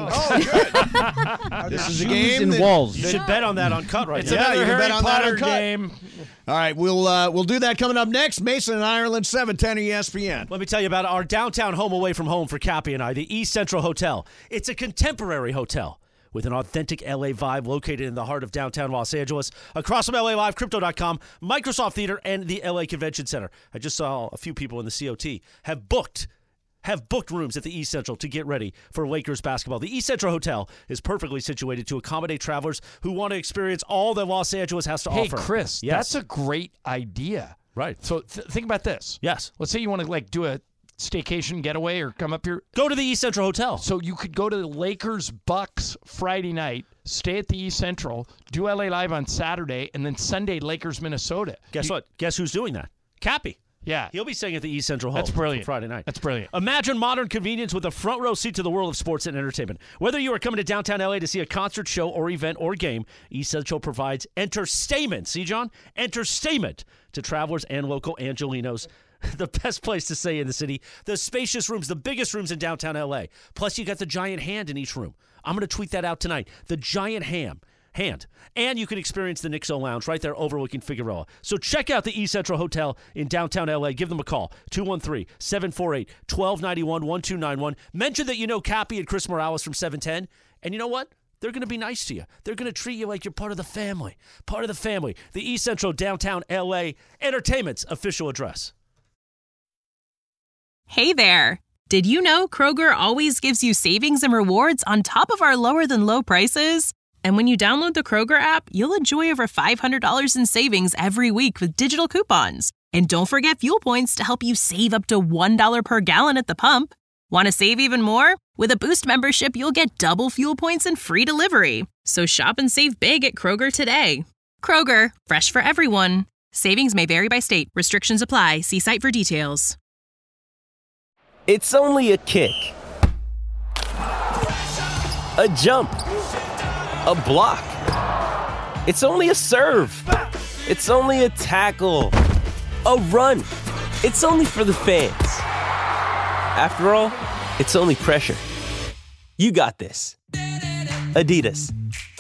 Oh, This is a Shoes game. and that- walls. You should bet on that on Cut right It's now. Yeah, another you can Harry bet on that Potter on Cut. game. All right, we'll uh, we'll do that coming up next. Mason and Ireland, seven ten E S P N. Let me tell you about our downtown home away from home for Cappy and I, the East Central Hotel. It's a contemporary hotel with an authentic L A vibe located in the heart of downtown Los Angeles. Across from L A Live, Crypto dot com, Microsoft Theater, and the L A Convention Center. I just saw a few people in the C O T have booked have booked rooms at the East Central to get ready for Lakers basketball. The East Central Hotel is perfectly situated to accommodate travelers who want to experience all that Los Angeles has to Hey, offer. Chris, Yes. that's a great idea. Right. So th- think about this. Yes. Let's say you want to like do a staycation getaway or come up here. Go to the East Central Hotel. So you could go to the Lakers Bucks Friday night, stay at the East Central, do L A Live on Saturday, and then Sunday Lakers Minnesota. Guess You- what? Guess who's doing that? Cappy. Yeah. He'll be staying at the East Central Home. That's brilliant. for Friday night. That's brilliant. Imagine modern convenience with a front row seat to the world of sports and entertainment. Whether you are coming to downtown L A to see a concert, show, or event or game, East Central provides entertainment. See, John? Entertainment to travelers and local Angelinos. The best place to stay in the city. The spacious rooms, the biggest rooms in downtown L A. Plus, you got the giant hand in each room. I'm going to tweet that out tonight. The giant ham. Hand. And you can experience the Nixo Lounge right there overlooking Figueroa. So check out the East Central Hotel in downtown L A. Give them a call. two one three, seven four eight, one two nine one, one two nine one. Mention that you know Cappy and Chris Morales from seven ten. And you know what? They're going to be nice to you. They're going to treat you like you're part of the family. Part of the family. The East Central downtown L A Entertainment's official address. Hey there! Did you know Kroger always gives you savings and rewards on top of our lower-than-low prices? And when you download the Kroger app, you'll enjoy over five hundred dollars in savings every week with digital coupons. And don't forget fuel points to help you save up to one dollar per gallon at the pump. Want to save even more? With a Boost membership, you'll get double fuel points and free delivery. So shop and save big at Kroger today. Kroger, fresh for everyone. Savings may vary by state. Restrictions apply. See site for details. It's only a kick, a jump, a block. It's only a serve. It's only a tackle, a run. It's only for the fans. After all, it's only pressure. You got this. Adidas.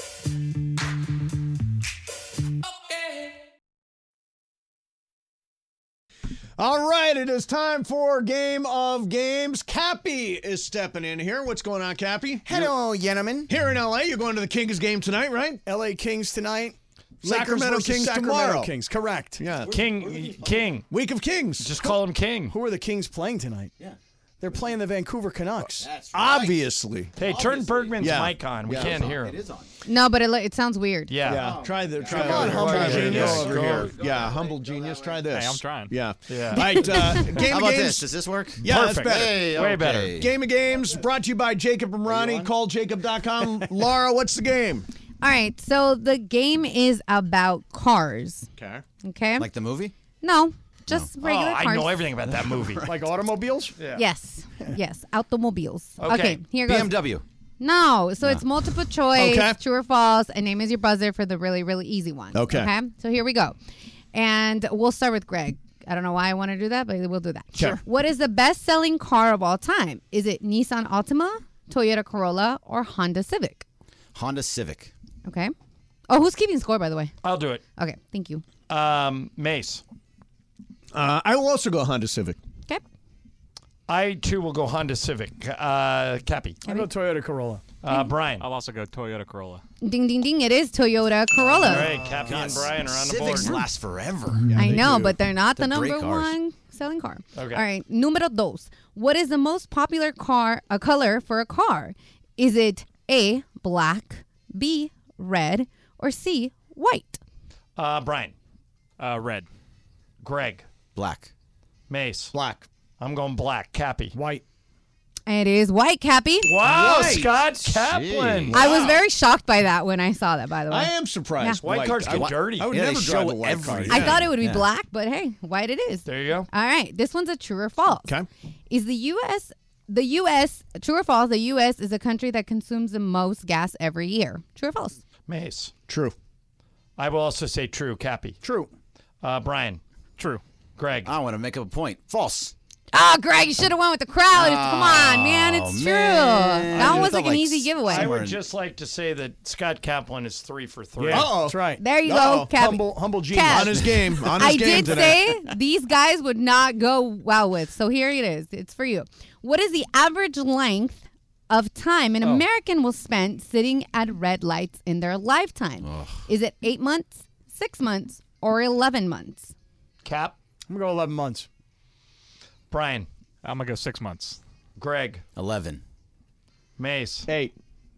All right, it is time for Game of Games. Cappy is stepping in here. What's going on, Cappy? Hello, gentlemen. Here in L A, you're going to the Kings game tonight, right? L A Kings tonight. Sacramento Lakers Kings Sacramento tomorrow. Kings, correct. Yeah. King, King. Week of Kings. Just call him King. Who are the Kings playing tonight? Yeah. They're playing the Vancouver Canucks. That's right. Obviously. Hey, turn Bergman's Yeah. mic on. We Yeah. can't hear him. It is on. No, but it, li- it sounds weird. Yeah. Yeah. Try the try Come on, the- humble try the- genius. go over Go. here. Yeah, humble genius. Try this. Hey, I'm trying. Yeah. Yeah. All right. Uh, game How of about games. this? Does this work? Yeah, Perfect. that's better. Hey, Way okay. better. Game of Games brought to you by Jacob and Ronnie. Call jacob dot com. Laura, what's the game? All right, so the game is about cars. Okay. Okay? Like the movie? No, just Oh, regular cars. I know everything about that movie. Like automobiles? Yeah. Yes, yes, automobiles. Okay. Okay, here B goes. M W. No, so it's multiple choice, Okay. true or false, and name is your buzzer for the really, really easy ones. Okay. Okay, so here we go. And we'll start with Greg. I don't know why I want to do that, but we'll do that. Sure. What is the best-selling car of all time? Is it Nissan Altima, Toyota Corolla, or Honda Civic? Honda Civic. Okay. Oh, who's keeping score, by the way? I'll do it. Okay, thank you. Um, Mace. Uh, I will also go Honda Civic. Okay. I, too, will go Honda Civic. Uh, Cappy. I'll go Toyota Corolla. Uh, Brian. I'll also go Toyota Corolla. Ding, ding, ding. It is Toyota Corolla. All right, Cappy and Brian are on the board. Civics last forever. I they know, do. but they're not They're the great number cars. one selling car. Okay. All right. Numero dos. What is the most popular car, a color for a car? Is it A, black, B, red, or C, white? Uh, Brian. Uh, red. Greg. Black. Mace. Black. I'm going black. Cappy. White. It is white, Cappy. Wow, White. Scott Kaplan. I was very shocked by that when I saw that, by the way. I am surprised. Yeah. White cars get I, dirty. I would Yeah, they never show drive a white car. everything. I Yeah. thought it would be Yeah. black, but hey, white it is. There you go. All right. This one's a true or false. Okay. Is the U S the U S true or false? The U S is a country that consumes the most gas every year. True or false? Mace. True. I will also say true. Cappy. True. Uh, Brian. True. Greg. I want to make up a point. False. Oh, Greg, you should have went with the crowd. Come on, man. It's Oh, true. man. That I one was felt like an like easy giveaway. I somewhere would in- just like to say that Scott Kaplan is three for three. Yeah. Uh-oh. That's right. There you Uh-oh. go, Cap. Humble, humble genius. Cap. On his game. On his I game did today. say these guys would not go well with. So here it is. It's for you. What is the average length of time an Oh. American will spend sitting at red lights in their lifetime? Is it eight months, six months, or eleven months? Cap. I'm going to go eleven months. Brian. I'm going to go six months. Greg. Eleven. Mace. Eight.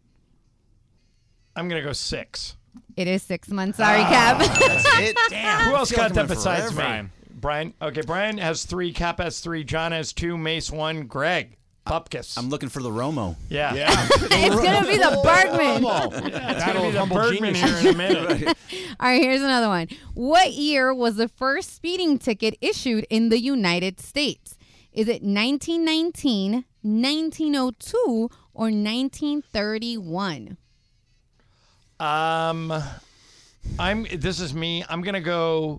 I'm going to go six. It is six months. Sorry, Cap. That's it. Damn. Who else I feel got like that I went besides me? forever. Brian. Brian. Okay, Brian has three. Cap has three. John has two. Mace one. Greg. Pupkis. I'm looking for the Romo. yeah. Yeah. It's going to be the Bergman. All It's going to be the humble Bergman genius. here in a minute. right, here's another one. What year was the first speeding ticket issued in the United States? Is it nineteen nineteen, nineteen oh two, or nineteen thirty-one? Um, I'm. This is me. I'm gonna go.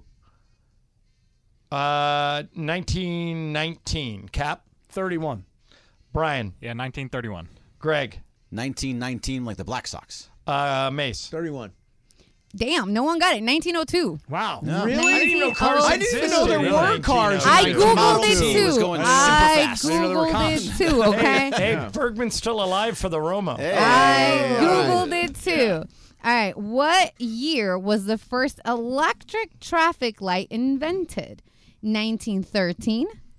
Uh, nineteen nineteen. Cap. thirty-one. Brian. Yeah, nineteen thirty-one. Greg. nineteen nineteen, like the Black Sox. Uh, Mace. thirty-one. Damn, no one got it. nineteen oh two. Wow. No. Really? I didn't even know cars I didn't even know there existed. were Really? cars. in I nineteen googled oh two. it Model T was too. going super I fast. I didn't know there were googled it cops. too. Okay. Hey, Yeah. Bergman's still alive for the Romo. I googled it too. All right. What year was the first electric traffic light invented? nineteen thirteen,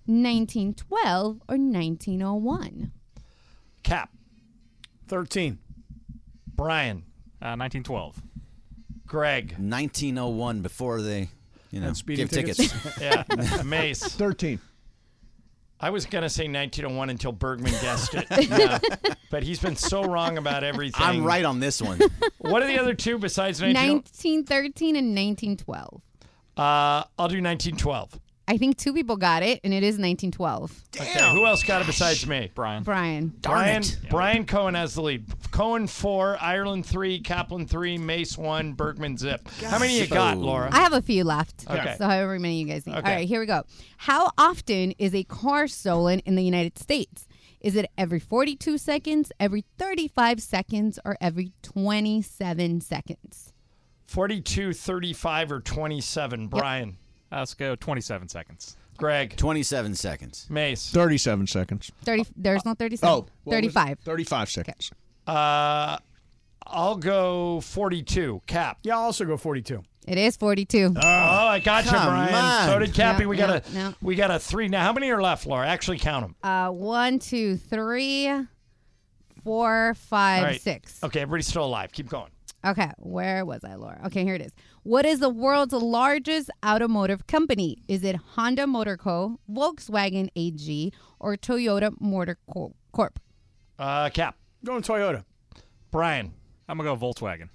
nineteen twelve, or nineteen oh one? Cap. thirteen. Brian. Uh, nineteen twelve. Greg. nineteen oh one, before they, you know, And speeding give tickets. tickets. Yeah. Mace. thirteen. I was going to say nineteen oh one until Bergman guessed it. Yeah. But he's been so wrong about everything. I'm right on this one. What are the other two besides nineteen? nineteen thirteen and nineteen twelve. Uh, I'll do nineteen twelve. I think two people got it, and it is nineteen twelve. Okay, who else got it besides me? Brian. Brian. Brian, it. Brian Cohen has the lead. Cohen four, Ireland three, Kaplan three, Mace one, Bergman zip. How many you got, Laura? I have a few left. Okay. So however many you guys need. Okay. All right, here we go. How often is a car stolen in the United States? Is it every forty-two seconds, every thirty-five seconds, or every twenty-seven seconds? forty-two, thirty-five, or twenty-seven. Brian. Uh, let's go twenty-seven seconds. Greg. twenty-seven seconds. Mace. thirty-seven seconds. thirty. There's no thirty-seven. Oh, what was it? thirty-five. thirty-five seconds. Uh, I'll go forty-two. Cap. Yeah, I'll also go forty-two. It is forty-two. Oh, I got you, Come Brian. on. So did Cappy. No, we got no, a no. we got a three. Now, how many are left, Laura? Actually, count them. Uh, one, two, three, four, five, All right. six. Okay, everybody's still alive. Keep going. Okay, where was I, Laura? Okay, here it is. What is the world's largest automotive company? Is it Honda Motor Co., Volkswagen A G, or Toyota Motor Co- Corp? Uh, Cap. Going Toyota. Brian. I'm going to go Volkswagen.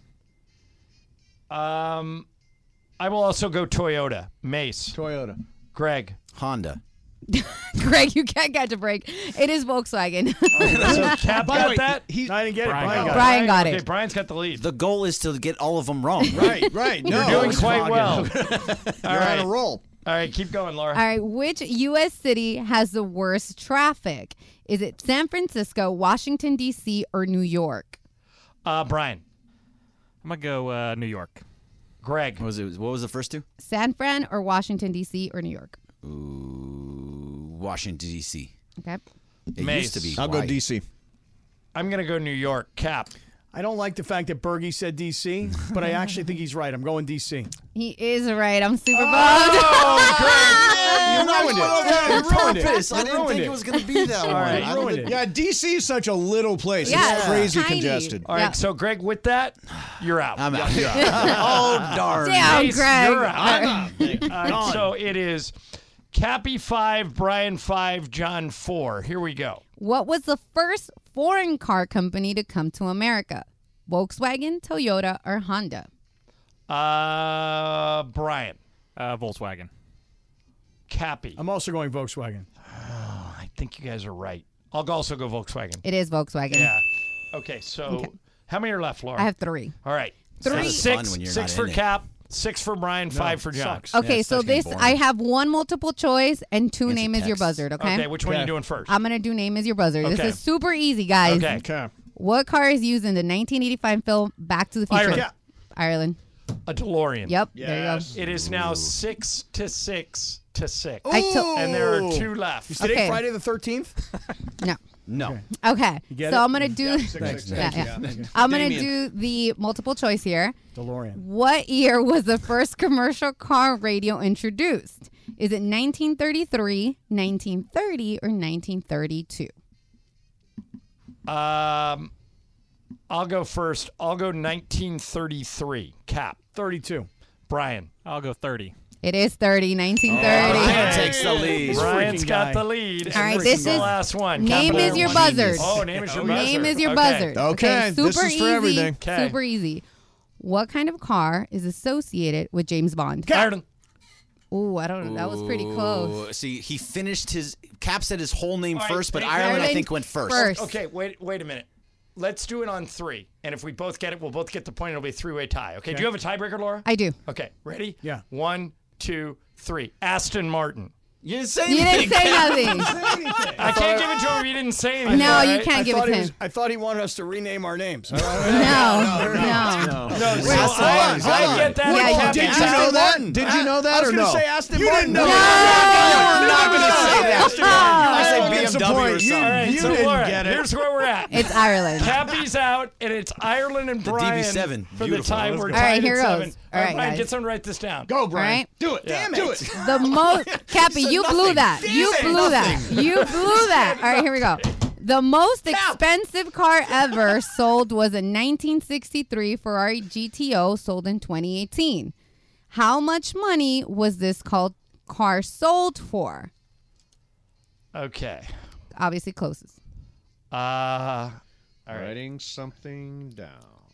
Um, I will also go Toyota. Mace. Toyota. Greg. Honda. Greg, you can't catch a break. It is Volkswagen. So Cap By the got way, that? He, I didn't get Brian it. Brian got got, it. Brian got Okay, it. Brian's got the lead. The goal is to get all of them wrong. Right, right. No, You're doing it's quite Volkswagen. well. All You're right. on a roll. All right, keep going, Laura. All right, which U S city has the worst traffic? Is it San Francisco, Washington, D C, or New York? Uh, Brian. I'm going to go uh, New York. Greg. What was it? What was the first two? San Fran or Washington, D C, or New York? Ooh, Washington, D C. Okay. It Mace. used to be I'll go Hawaii. D C. I'm going to go New York. Cap. I don't like the fact that Bergie said D C, but I actually think he's right. I'm going D C. He is right. I'm super Oh, You ruined it. You ruined it. Purpose. I You didn't ruined think it. it was going to be that one. right. I You ruined don't- it. Yeah, D C is such a little place. Yeah, It's crazy tiny. congested. All right, Yeah. so Greg, with that, you're out. I'm out. Oh, darn. Damn, Mace, Greg. you're out. All right, so it is Cappy five, Brian five, John four. Here we go. What was the first foreign car company to come to America? Volkswagen, Toyota, or Honda? Uh, Brian. Uh, Volkswagen. Cappy. I'm also going Volkswagen. Oh, I think you guys are right. I'll also go Volkswagen. It is Volkswagen. Yeah. Okay, so Okay. how many are left, Laura? I have three. All right. Three. It's fun Six, when you're six not for in it. Cap, six for Brian, five for John. sucks. Okay, Yeah, so it's getting this, boring. I have one multiple choice and two Answer name is your text. buzzard, okay? Okay, which one are you Okay. doing first? I'm going to do name is your buzzard. This Okay. is super easy, guys. Okay. Okay. What car is used in the nineteen eighty-five film Back to the Future? Ireland. Yeah. Ireland. A DeLorean. Yep, there you go. It is now six to six to six. I took- And there are two left. Is today Okay. Friday the thirteenth? No. No. Okay. get So it? I'm going to do Thanks, yeah, thanks, yeah. yeah. I'm going to do the multiple choice here. DeLorean. What year was the first commercial car radio introduced? Is it nineteen thirty-three, nineteen thirty, or nineteen thirty-two? Um, I'll go first. I'll go nineteen thirty-three. Cap. thirty-two. Brian. I'll go thirty. It is thirty, nineteen thirty. Brian takes the lead. Brian's freaking got guy. the lead. All right, And this the is- last one. Name Capital is your one. buzzard. Oh, name is your buzzard. Name is your Okay. buzzard. Okay, this super is for easy. everything. Okay. Super easy. What kind of car is associated with James Bond? Ireland. Ooh, I don't know. That was pretty close. Ooh, See, he finished his. Cap said his whole name All right, first, but hey, Ireland, I Ireland think, went first. first. Okay, wait, wait a minute. Let's do it on three, and if we both get it, we'll both get the point. It'll be a three-way tie. Okay. Do you have a tiebreaker, Laura? I do. Okay. Ready? Yeah. One, two, three. Aston Martin. You didn't say You anything. didn't say nothing. I can't give it to him if you didn't say anything. No, you right? can't I give thought it he to was, him. I thought he wanted us to rename our names. No, no. No, so Wait, hold I, on, hold I on. get that. Yeah, I you can't did. get Did you that. know that? Did you know that I was or gonna no? say Aston you Martin. didn't know No. that. You're not going to say that. Aston Martin. I say don't B M W or disappoint. You- something. All right, You so didn't Laura, get it. here's where we're at. It's Ireland. Cappy's out. out, and it's Ireland and The Brian D B seven. for Beautiful. the tie. Let's We're go. tied All right, at here seven. goes. All All right, right, Brian, guys. get someone to write this down. Go, Brian. All right. Do it. Yeah. Do it. The most, Cappy, you blew that. You blew that. You blew that. All right, here we go. The most expensive car ever sold was a nineteen sixty-three Ferrari G T O sold in twenty eighteen. How much money was this called car sold for? Okay. Obviously closest. Uh, all right. Writing something down.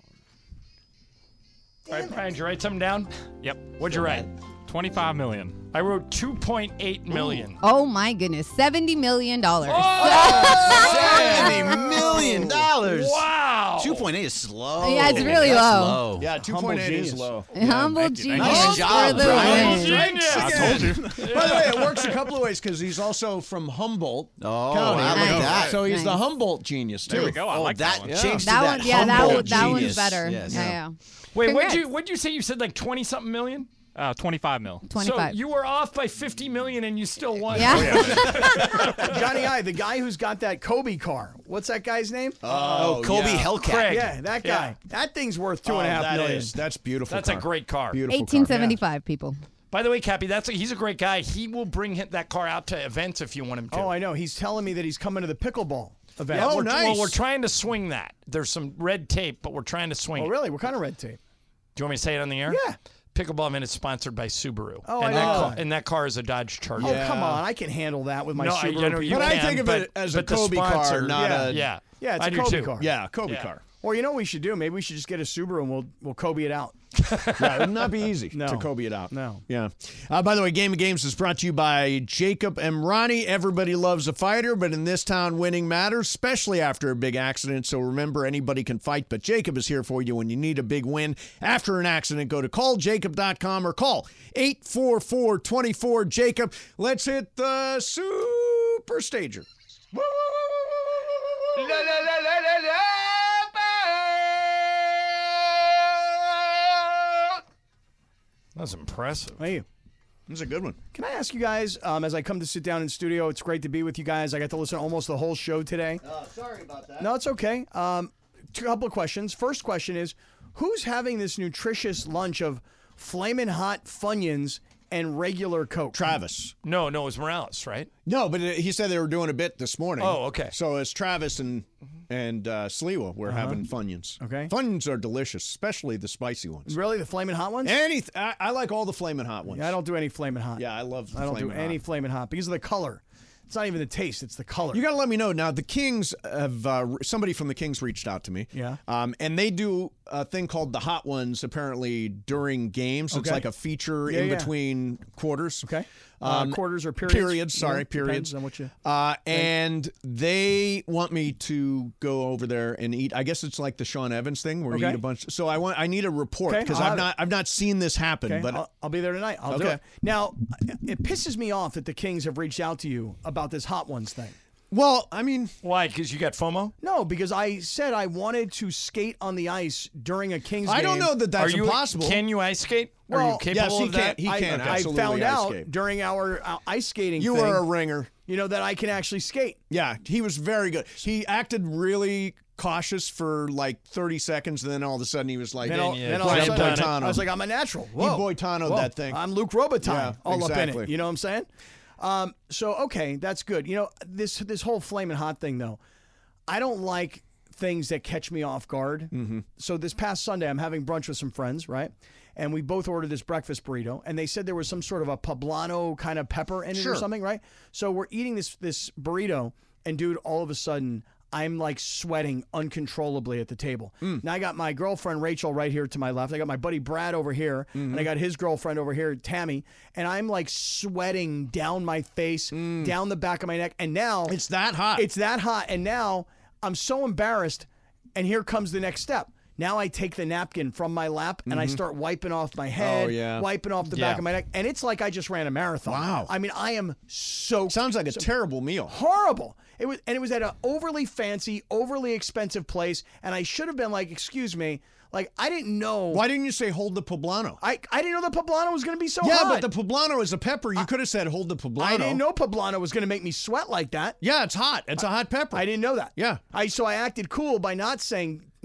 All right, Brian, did you write something down? Yep. What'd you write? twenty-five million. I wrote two point eight million. Oh my goodness, seventy million dollars. Seventy million dollars. Wow. Two point eight is slow. Yeah, it's really That's low. low. Yeah, two point eight is low. Humble genius Nice job, for the Brian. win. Genius. I told you. By the way, it works a couple of ways because he's also from Humboldt Oh, County. I like Nice. that. So he's the Nice. Humboldt genius too. There we go. I Oh, like that, that one. Yeah. changed to That that. one, yeah, that, Humboldt one, that one's genius. better. Yes. Yeah, yeah. Wait, what'd Congrats. you what'd you say? You said like twenty something million? Uh, twenty-five mil. twenty-five. So you were off by fifty million and you still won. Yeah. Johnny I, the guy who's got that Kobe car. What's that guy's name? Oh, Kobe yeah. Hellcat. Craig. Yeah, that guy. That thing's worth two and a half that million. is- that's beautiful. That's a car. great car. Beautiful eighteen car. seventy-five, people. By the way, Cappy, that's a, he's a great guy. He will bring him, that car out to events if you want him to. Oh, I know. He's telling me that he's coming to the pickleball event. Yeah, Oh, we're, nice. Well, we're trying to swing that. There's some red tape, but we're trying to swing Oh, it. really? What kind of red tape? Do you want me to say it on the air? Yeah. Pickleball event is sponsored by Subaru. Oh, and I that know car, that. and that car is a Dodge Charger. Oh, come on. I can handle that with my No, I- Subaru. I know you people. But I can, think of but- it as a but the Kobe car, sponsor- not yeah. a Yeah. Yeah, it's I a do Kobe too. car. yeah Kobe Yeah. car. Or you know what we should do? Maybe we should just get a Subaru and we'll we'll Kobe it out. Yeah, it would not be easy No. to Kobe it out. No. Yeah. Uh, by the way, Game of Games is brought to you by Jacob Emrani. Everybody loves a fighter, but in this town, winning matters, especially after a big accident. So remember, anybody can fight, but Jacob is here for you when you need a big win. After an accident, go to call jacob dot com or call eight four four, two four, Jacob. Let's hit the Super Stager. That's impressive. Hey, That's a good one. can I ask you guys, um, as I come to sit down in studio, it's great to be with you guys. I got to listen to almost the whole show today. Uh, sorry about that. No, it's okay. Um, a couple of questions. First question is, who's having this nutritious lunch of Flamin' Hot Funyuns and regular Coke? Travis. No, no, it was Morales, right? No, but it, he said they were doing a bit this morning. Oh, okay. So it's Travis and and uh, Sliwa were having Funyuns. Okay. Funyuns are delicious, especially the spicy ones. Really, the Flamin' Hot ones? Any, I, I like all the Flamin' Hot ones. Yeah, I don't do any Flamin' Hot. Yeah, I love. I don't Flamin' do Hot. any Flamin' Hot because of the color. It's not even the taste; it's the color. You got to let me know now. The Kings have uh, somebody from the Kings reached out to me. Yeah. Um, and they do a thing called the Hot Ones apparently during games. It's Okay. like a feature Yeah, in yeah. between quarters. Okay. Uh, Um, quarters or periods? Periods. Sorry, Yeah, periods. depends on what you Uh, think. and they want me to go over there and eat. I guess it's like the Sean Evans thing where you Okay. eat a bunch. So I want. I need a report Okay, because I'll I've have it. not. I've not seen this happen. Okay, But I'll, I'll be there tonight. I'll do Okay. it. Now, it pisses me off that the Kings have reached out to you about this Hot Ones thing. well, I mean, Why? Because you got FOMO? No, because I said I wanted to skate on the ice during a Kings I game. don't know that that's Are you, impossible. Can you ice skate? Are Well, you capable yes, he of can. that? He I, can I absolutely found ice out skate. during our uh, ice skating You thing, were a ringer. you know, that I can actually skate. Yeah, he was very good. He acted really cautious for like thirty seconds, and then all of a sudden he was like, Then all, yeah, then all of a jumped sudden, on it. I was like, I'm a natural. Whoa. Boitano'd Whoa. that thing. I'm Luke Robitaille Yeah, all up in exactly. it. You know what I'm saying? Um, so, okay, that's good. You know, this this whole Flamin' Hot thing, though, I don't like things that catch me off guard. Mm-hmm. So this past Sunday, I'm having brunch with some friends, right? And we both ordered this breakfast burrito, and they said there was some sort of a poblano kind of pepper in it Sure. or something, right? So we're eating this this burrito, and dude, all of a sudden, I'm like sweating uncontrollably at the table. Mm. Now I got my girlfriend Rachel right here to my left. I got my buddy Brad over here, Mm-hmm. and I got his girlfriend over here, Tammy, and I'm like sweating down my face, down the back of my neck, and now Mm. It's that hot. it's that hot, and now I'm so embarrassed. And here comes the next step. Now I take the napkin from my lap and I start wiping off my head, Mm-hmm. Oh, yeah. wiping off the Yeah. back of my neck, and it's like I just ran a marathon. Wow. I mean, I am so Sounds like a terrible meal. horrible. It was, and it was at an overly fancy, overly expensive place, and I should have been like, "Excuse me." Like, I didn't know. Why didn't you say hold the poblano? I, I didn't know the poblano was going to be so yeah, hot. but the poblano is a pepper. You could have said hold the poblano. I didn't know poblano was going to make me sweat like that. Yeah, it's hot. It's a hot pepper. I didn't know that. Yeah. I so I acted cool by not saying,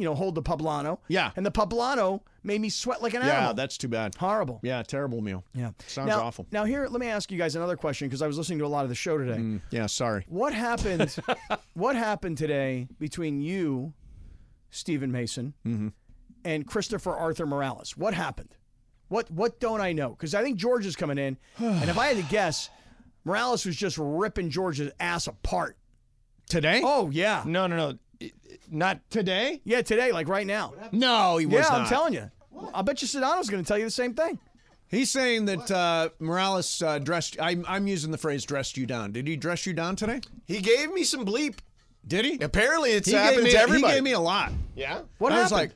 you know, hold the poblano. Yeah. And the poblano made me sweat like an Yeah, animal. that's too bad. Horrible. Yeah, terrible meal. Yeah. Sounds now, awful. Now here, let me ask you guys another question because I was listening to a lot of the show today. Mm, yeah, sorry. What happened? What happened today between you, Stephen Mason, Mm-hmm. and Christopher Arthur Morales? What happened? What What don't I know? Because I think George is coming in, and if I had to guess, Morales was just ripping George's ass apart today. Oh yeah. No, no, no. Not today. Yeah, today, like right now. No, he was yeah, not. I'm telling you. I bet you Sedano's going to tell you the same thing. He's saying that uh, Morales uh, dressed. I'm, I'm using the phrase "dressed you down." Did he dress you down today? He gave me some bleep. Did he? Apparently, it's He gave happened me- to he everybody. gave me a lot. Yeah. What I was happened?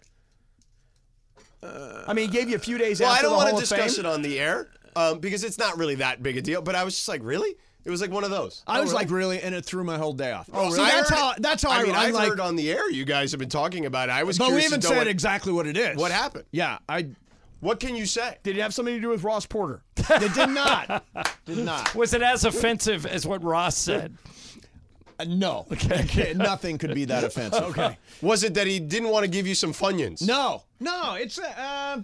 I mean, he gave you a few days Well, I after don't the want Hall to of discuss Fame. it on the air um, because it's not really that big a deal. But I was just like, really? It was like one of those. I was like, really, and it threw my whole day off. Oh, See, really? that's I heard how. it- That's how I I, mean, I'm I've like, heard on the air you guys have been talking about it. I was but we curious haven't to know said what, exactly what it is. what happened. Yeah, I. What can you say? Did it have something to do with Ross Porter? It did not. Did not. Was it as offensive as what Ross said? Uh, no. Okay. Nothing could be that offensive. Okay. Was it that he didn't want to give you some Funyuns? No. No. It's. Uh, uh,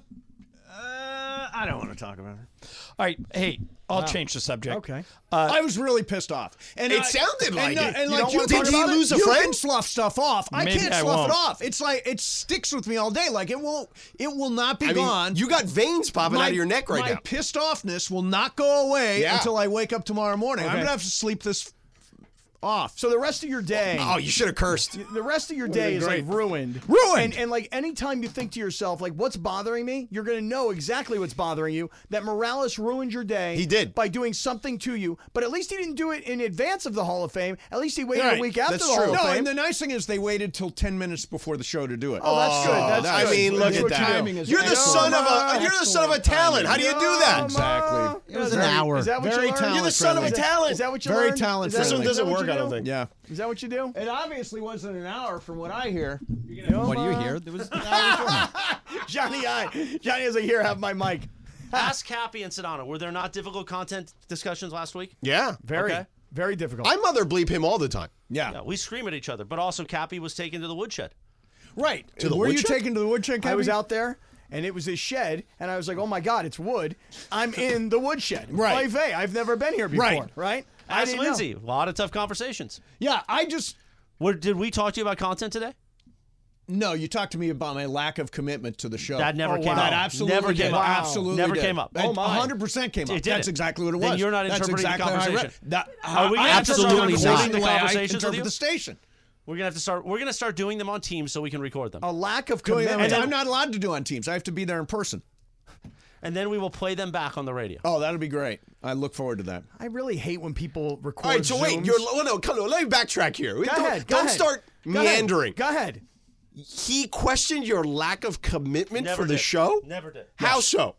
I don't want to talk about it. All right. Hey, I'll Wow. change the subject. Okay. Uh, I was really pissed off. And It I- sounded and like no- it. And You like don't you wanna can- talk about it? you You can friend? slough stuff off. I Maybe can't I slough won't. it off. It's like it sticks with me all day. Like it won't. It will not be I mean, gone. you got veins popping my, out of your neck right my now. pissed offness will not go away Yeah. until I wake up tomorrow morning. I'm Okay. gonna have to sleep this off. So the rest of your day. Oh, you should have cursed. The rest of your Would've day been is like great. ruined. Ruined! And, and like anytime you think to yourself, like, what's bothering me? You're going to know exactly what's bothering you. That Morales ruined your day. He did. By doing something to you. But at least he didn't do it in advance of the Hall of Fame. At least he waited Right. a week after That's the true. Hall of No, Fame. and the nice thing is they waited till ten minutes before the show to do it. Oh, that's good. That's I good. mean, look That's at what you that. do. Timing is You're the excellent. son of a. You're the son of a talent. How do you do that? Exactly. It was an Is that- hour. Is that what Very you learned? talent You're the son of a Is that- talent. Is that what you Very learned? talent Is that- This one is doesn't that what work, you I don't do? think. Yeah. Is that what you do? It obviously wasn't an hour from what I hear. What do you hear? There was Johnny, I, Johnny is a here, have my mic. Ask Cappy and Sedano. Were there not difficult content discussions last week? Yeah. Very, Okay. very difficult. I mother bleep him all the time. Yeah. Yeah, we scream at each other, but also Cappy was taken to the woodshed. Right. To the Were you woodshed? taken to the woodshed? I was Cappy? out there, and it was his shed, and I was like, "Oh my God, it's wood! I'm in the woodshed." Right. Oy vey, I've never been here before. Right. Right? I Ask didn't know. Lindsay. A lot of tough conversations. Yeah, I just. What, did we talk to you about content today? No, you talked to me about my lack of commitment to the show. That never Oh, came wow. up. That absolutely Never did. came up. Absolutely Never did. came up. That Oh, my. one hundred percent came up. It did That's it. exactly what it was. Then you're not That's interpreting the exactly how I read conversation. it. That, Are we I gonna have to start absolutely recording not. the way I conversations with interpret you? the station. We're gonna have to start. We're gonna start doing them on Teams so we can record them, A lack of Doing them- commitment. I'm not allowed to do on Teams. I have to be there in person. and then we will play them back on the radio. Oh, that'll be great. I look forward to that. I really hate when people record. All right, so wait. Zooms. You're. Oh, no, come on. Let me backtrack here. Go don't ahead. Go don't ahead. start Go ahead. meandering. Go ahead. He questioned your lack of commitment Never for the did. show. Never did. How so?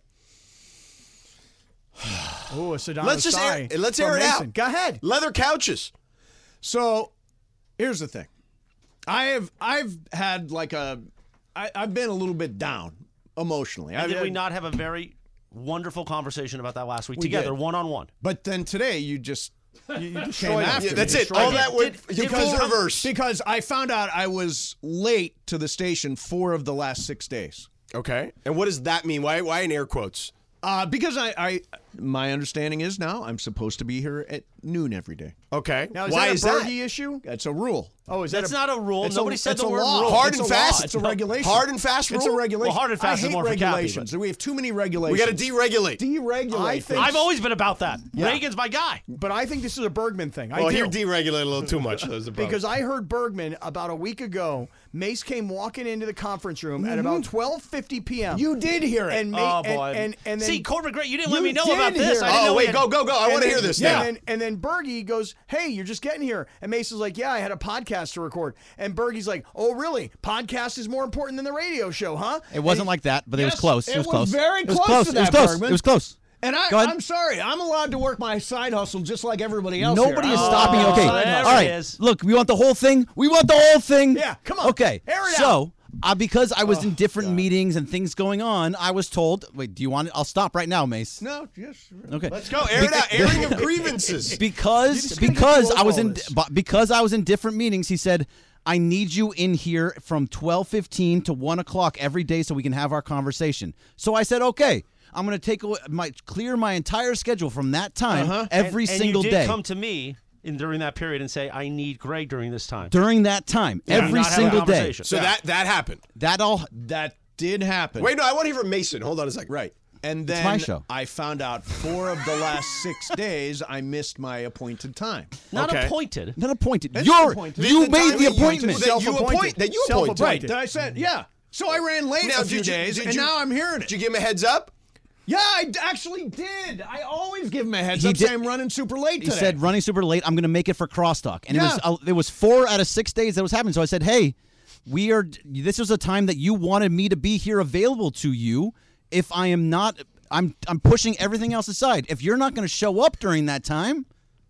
Oh, a Sedano Let's just sigh air, let's from air it Mason. out. Go ahead. Leather couches. So, here's the thing. I have I've had like a I, I've been a little bit down emotionally. And I, did we not have a very wonderful conversation about that last week We together, did. one on one? But then today you just you, you just came destroyed it. after Yeah, me. that's it. Destroyed All me. that went did- you did full we- reverse. Because I found out I was late to the station four of the last six days. Okay. And what does that mean? Why? Why in air quotes? Uh, because I, I, my understanding is now I'm supposed to be here at noon every day. Okay. Now, is Why that is a that? Bergie issue? That's a rule. Oh, is that That's a, not a rule. It's Nobody a, said it's the a word law. rule. Hard It's and a fast? law. It's a regulation. Hard and fast It's a rule? regulation. Well, hard and fast I is hate more for Cappy, regulations. but- We have too many regulations. We got to deregulate. deregulate. I things. think- I've always been about that. Yeah. Reagan's my guy. But I think this is a Bergman thing. I Well, do. here deregulate a little too much. That's the problem. Because I heard Bergman about a week ago. Mace came walking into the conference room at about twelve fifty p.m. You did hear it. And Ma- Oh, boy. And, and, and then See, Corbett Gray, you didn't let You me know did about this. hear I it. didn't Oh, know we wait, had- go, go, go. I and want to then- hear this yeah. now. And, and then Bergie goes, "Hey, you're just getting here." And Mason's like, "Yeah, I had a podcast to record." And Bergie's like, "Oh, really? Podcast is more important than the radio show, huh?" It wasn't like that, but it was Yes, close. It, it was was close. very it was close close. to it was that, close. Bergman. It was close. And I, Go ahead. I'm sorry. I'm allowed to work my side hustle just like everybody else. Nobody here. is I'm stopping you. allowed Okay. my side there All hustle. it right. is. Look, we want the whole thing. We want the whole thing. Yeah, come on. Okay. Air it so, out. Uh, because I was in different meetings and things going on, I was told, wait, do you want it? I'll stop right now, Mace. No, yes. Okay. Let's go. Air it out. Airing of grievances. Because just gonna because get I was all in this. bu- because I was in different meetings, he said, I need you in here from twelve fifteen to one o'clock every day so we can have our conversation. So I said, okay, I'm going to take away my clear my entire schedule from that time Uh-huh. every and, and single you did day. come to me in, during that period and say, I need Greg during this time. During that time, Yeah. every Not have a single day. conversation. So that that happened. That all that did happen. Wait, no, I want to hear from Mason. Hold on a second. Right. And then my show. I found out four of the last six days I missed my appointed time. Not Okay. appointed. Not appointed. It's You're appointed. you The made time the that you- appointment. that you appoint- that you appointed. Self-appointed. Right. That I said, yeah. So I ran late Now, a few did you- days, did and you- now I'm hearing it. Did you give him a heads up? Yeah, I d- actually did. I always give him a heads He up. did- Say I'm running super late He today. said running super late. I'm going to make it for crosstalk, and Yeah. it was uh, it was four out of six days that was happening. So I said, hey, we are. This was a time that you wanted me to be here available to you. If I am not, I'm I'm pushing everything else aside. If you're not going to show up during that time,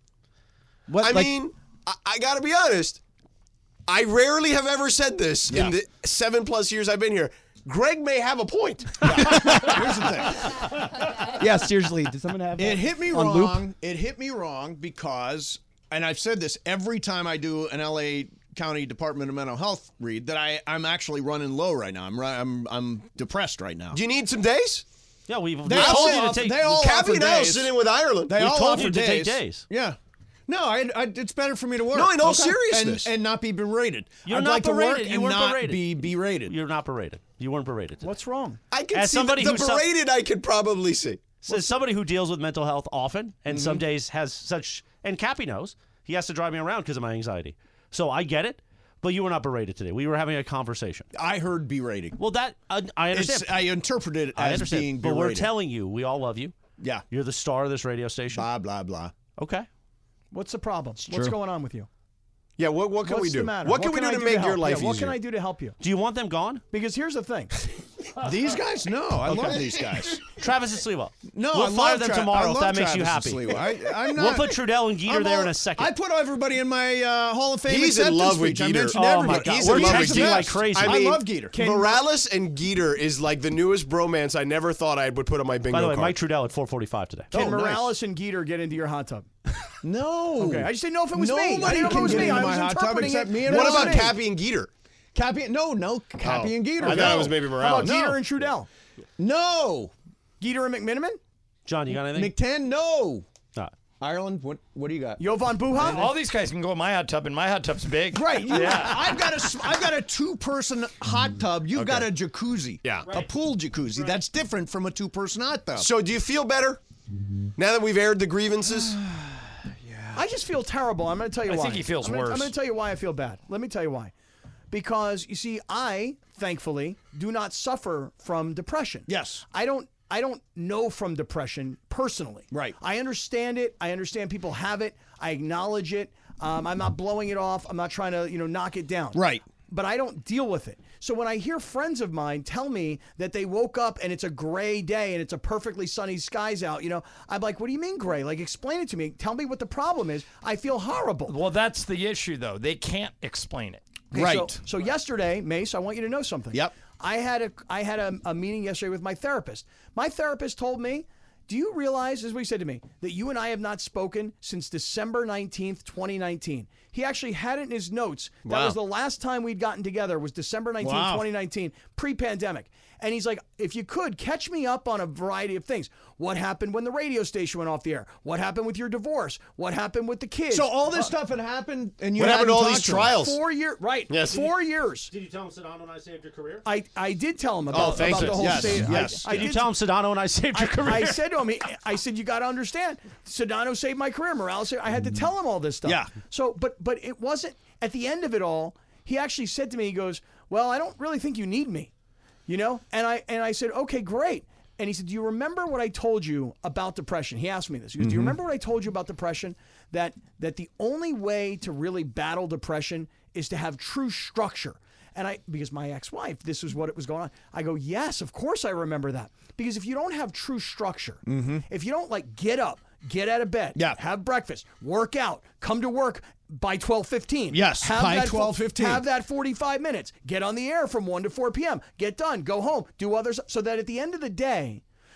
what? I like, mean, I, I got to be honest. I rarely have ever said this Yeah. in the seven plus years I've been here. Greg may have a point. Here's the thing. yeah, seriously, did someone have It that hit me on wrong. loop? It hit me wrong because, and I've said this every time I do an L A County Department of Mental Health read, that I, I'm actually running low right now. I'm ri- I'm I'm depressed right now. Do you need some days? Yeah, we've They we all told you offer- to take. they all Cappy offer and I will days. sit in with Ireland. They We all told offer you to take days. days. Yeah. No, I, I, it's better for me to work. No, in all Okay. seriousness. and, and not be berated. You're I'd not like berated. to work You and weren't not berated. be berated. You're not berated. You weren't berated. today. What's wrong? I can As see somebody the, who the suff- berated I could probably see. So as somebody who deals with mental health often, and Mm-hmm. some days has such, and Cappy knows he has to drive me around because of my anxiety. So I get it, but you were not berated today. We were having a conversation. I heard berating. Well, that uh, I understand. It's, I interpreted it I as understand, being but berated. we're telling you, we all love you. Yeah. You're the star of this radio station. Blah, blah, blah. Okay. What's the problem? What's true. going on with you? Yeah, what, what can What's we do? the matter? What can we do I to make your help? life yeah, What easier? can I do to help you? Do you want them gone? Because here's the thing. These guys? No, I love Okay. these guys. Travis and Sliwa. No, we'll I fire love them Tra- I tomorrow if love that makes you Travis happy. and Sliwa. I, I'm we'll not, put Trudell and Geeter I'm there all- in a second. I put everybody in my uh, Hall of Fame. He's in acceptance love with speech. I Geeter. mentioned Oh, my everybody. God. He's We're in love with texting Geeter. like crazy. I, I mean, love Geeter. Morales and Geeter is like the newest bromance I never thought I would put on my bingo By the way, card. Mike Trudell at four forty-five today. Can Oh, nice. Morales and Geeter get into your hot tub? No. Okay, I just didn't know if it was me. I Nobody didn't know if it can was get me. into I my was hot tub interpreting except it. me and what Morales. about Cappy and Geeter? Cappy? No, no. Cappy Oh. and Geeter. I thought no. it was maybe How about Morales. Geeter No. and Trudell? No. Geeter and McMiniman? John, you got anything? McTan, no. No. Ireland, what What do you got? Jovan Buha? All these guys can go in my hot tub, and my hot tub's big. Right. You, Yeah. I've got a s- I've got a two person hot tub. You've got a jacuzzi. Yeah. A pool jacuzzi. That's different from a two person hot tub. So do you feel better now that we've aired the grievances? I just feel terrible. I'm going to tell you I why. think he feels I'm gonna, worse. I'm going to tell you why I feel bad. Let me tell you why. Because you see, I thankfully do not suffer from depression. Yes. I don't. I don't know from depression personally. Right. I understand it. I understand people have it. I acknowledge it. Um, I'm not blowing it off. I'm not trying to, you know, knock it down. Right. But I don't deal with it. So when I hear friends of mine tell me that they woke up and it's a gray day and it's a perfectly sunny skies out, you know, I'm like, what do you mean gray? Like, explain it to me. Tell me what the problem is. I feel horrible. Well, that's the issue, though. They can't explain it. Okay, Right. So, so yesterday, Mace, I want you to know something. Yep. I had a I had a, a meeting yesterday with my therapist. My therapist told me, do you realize, this is what he said to me, that you and I have not spoken since December nineteenth, twenty nineteen. He actually had it in his notes. That Wow. was the last time we'd gotten together was December nineteenth, Wow. twenty nineteen, pre-pandemic. And he's like, if you could, catch me up on a variety of things. What happened when the radio station went off the air? What happened with your divorce? What happened with the kids? So all this Uh, stuff had happened, and you What happened to hadn't all talked these to him. trials? Four years, right? Yes. Four years. Did you tell him Sedano and I saved your career? I, I did tell him about, Oh, thank about you. the whole Yes, state. yes. I, I Did you did tell him Sedano and I saved your I, career? I said to him, he- I said, you got to understand, Sedano saved my career. Morales, saved-" I had to tell him all this stuff. Yeah. So, but but it wasn't, at the end of it all, he actually said to me, he goes, well, I don't really think you need me, you know? And I and I said, okay, great. And he said, do you remember what I told you about depression? He asked me this. He goes, do you remember what I told you about depression? That that the only way to really battle depression is to have true structure. And I, because my ex-wife, this was what it was going on. I go, yes, of course I remember that. Because if you don't have true structure, if you don't like get up, get out of bed, Yeah. have breakfast, work out, come to work by twelve fifteen. Yes, have by that, twelve fifteen. Have that forty-five minutes. Get on the air from one to four p.m. Get done, go home, do others, so that at the end of the day,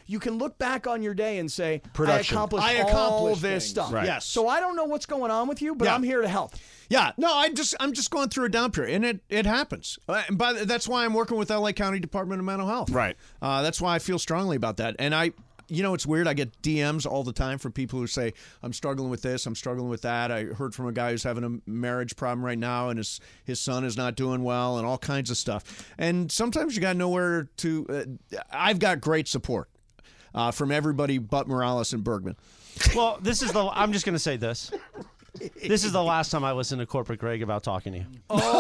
you can look back on your day and say, Production. I accomplished, I all accomplished this things. stuff. Right. Yes. So I don't know what's going on with you, but Yeah. I'm here to help. Yeah, no, I just I'm just going through a down period, and it it happens. Uh, and by the, that's why I'm working with L A County Department of Mental Health. Right. Uh, that's why I feel strongly about that. And I, you know, it's weird. I get D Ms all the time from people who say I'm struggling with this, I'm struggling with that. I heard from a guy who's having a marriage problem right now, and his his son is not doing well, and all kinds of stuff. And sometimes you got nowhere to. Uh, I've got great support uh, from everybody but Morales and Bergman. Well, this is the. I'm just going to say this. This is the last time I listened to Corporate Greg about talking to you.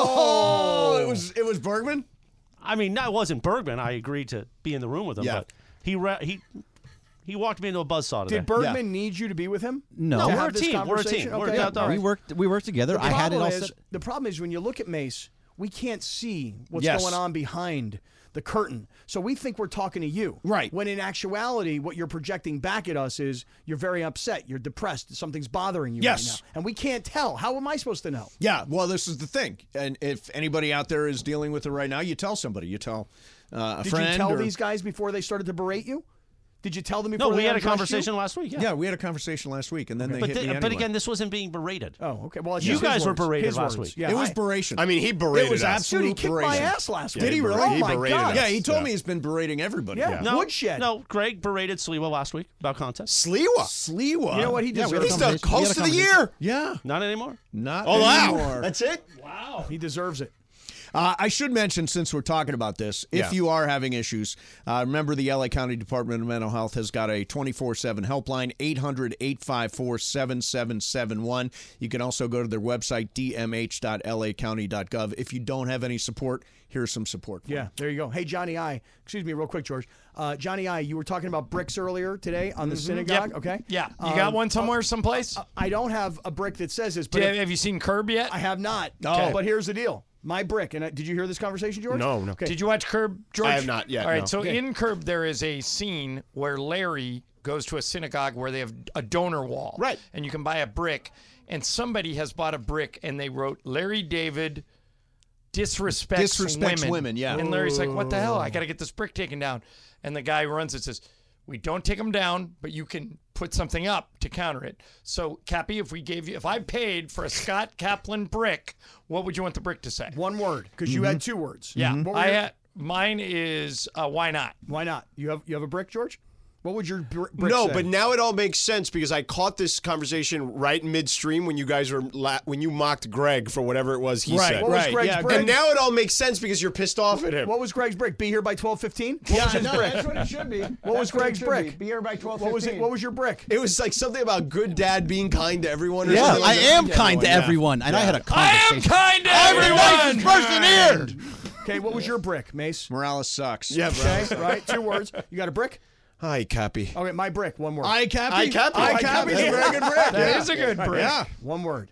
Oh, it was it was Bergman. I mean, no, it wasn't Bergman. I agreed to be in the room with him, Yeah. but he re- he he walked me into a buzzsaw today. Did Bergman need you to be with him? No. To No, have we're a this team. We're a conversation? team. We're- Okay, yeah, all no, right. We worked. We worked together. The I had it problem all is, set. the problem is when you look at Mace, we can't see what's Yes. going on behind the curtain. So we think we're talking to you. Right. When in actuality, what you're projecting back at us is you're very upset, you're depressed, something's bothering you Yes. right now. And we can't tell. How am I supposed to know? Yeah, well, this is the thing. And if anybody out there is dealing with it right now, you tell somebody. You tell uh, a Did friend. you tell or- these guys before they started to berate you? Did you tell them before No, they we had a undressed conversation you? last week. Yeah, Yeah, we had a conversation last week, and then they but hit thi- me but anyway. again, this wasn't being berated. Oh, okay. Well, it's You just his guys were words. berated His last words. week. Yeah, it was I- beration. I mean, he berated It was us. absolute Dude, he kicked beration. my ass last Yeah, week. Did he he really? berated- Oh he my berated God. us. Yeah, he told Yeah. me he's been berating everybody. Yeah. No, Woodshed. No, Greg berated Sliwa last week about contest. Sliwa. Sliwa. You know what he Yeah, we had a deserves? He's the conversation. We had a host of the conversation. year. Yeah, Not anymore. not Oh, anymore. wow. That's it? Wow. He deserves it. Uh, I should mention, since we're talking about this, if Yeah. you are having issues, uh, remember the L A County Department of Mental Health has got a twenty-four seven helpline, eight hundred, eight five four, seven seven seven one. You can also go to their website, d m h dot l a county dot gov. If you don't have any support, here's some support. For Yeah, you. there you go. Hey, Johnny I. Excuse me real quick, George. Uh, Johnny I, you were talking about bricks earlier today on the synagogue, Yep. okay? Yeah. You Um, got one somewhere, someplace? uh, I don't have a brick that says this, but Do you- if- have you seen Curb yet? I have not. Okay. But here's the deal. My brick, and I, did you hear this conversation, George? No, no. Okay. Did you watch Curb, George? I have not yet, All right, no. so Okay. in Curb, there is a scene where Larry goes to a synagogue where they have a donor wall. Right. And you can buy a brick, and somebody has bought a brick, and they wrote, Larry David disrespects, Disrespects women. women, yeah. And Larry's like, what the hell? I got to get this brick taken down. And the guy runs and says, we don't take them down, but you can put something up to counter it. So, Cappy, if we gave you, if I paid for a Scott Kaplan brick, what would you want the brick to say? One word, because you had two words. Yeah, What were I your- had, mine is uh, why not? Why not? You have you have a brick, George? What would your br- brick No, say? but now it all makes sense because I caught this conversation right midstream when you guys were la- when you mocked Greg for whatever it was he Right, said. What was right, Greg's yeah, brick? And now it all makes sense because you're pissed off at him. What was Greg's brick? Be here by twelve fifteen? What was his no, brick? that's what it should be. What was Greg's brick? Be here by twelve What was it? fifteen. What was your brick? It was like something about good dad being kind to everyone. Or Yeah, something I like that. am kind to Yeah. everyone, and I had a I am conversation. kind to I'm the everyone. nicest person here. Okay, what was your brick, Mace? Morales sucks. Yeah, Okay, bro. right? Two words. You got a brick? Hi, Cappy. Okay, my brick. One word. I Cappy. I Cappy. I I Cappy. Cappy. Is a very good brick. That Yeah. is a good brick. Yeah. One word.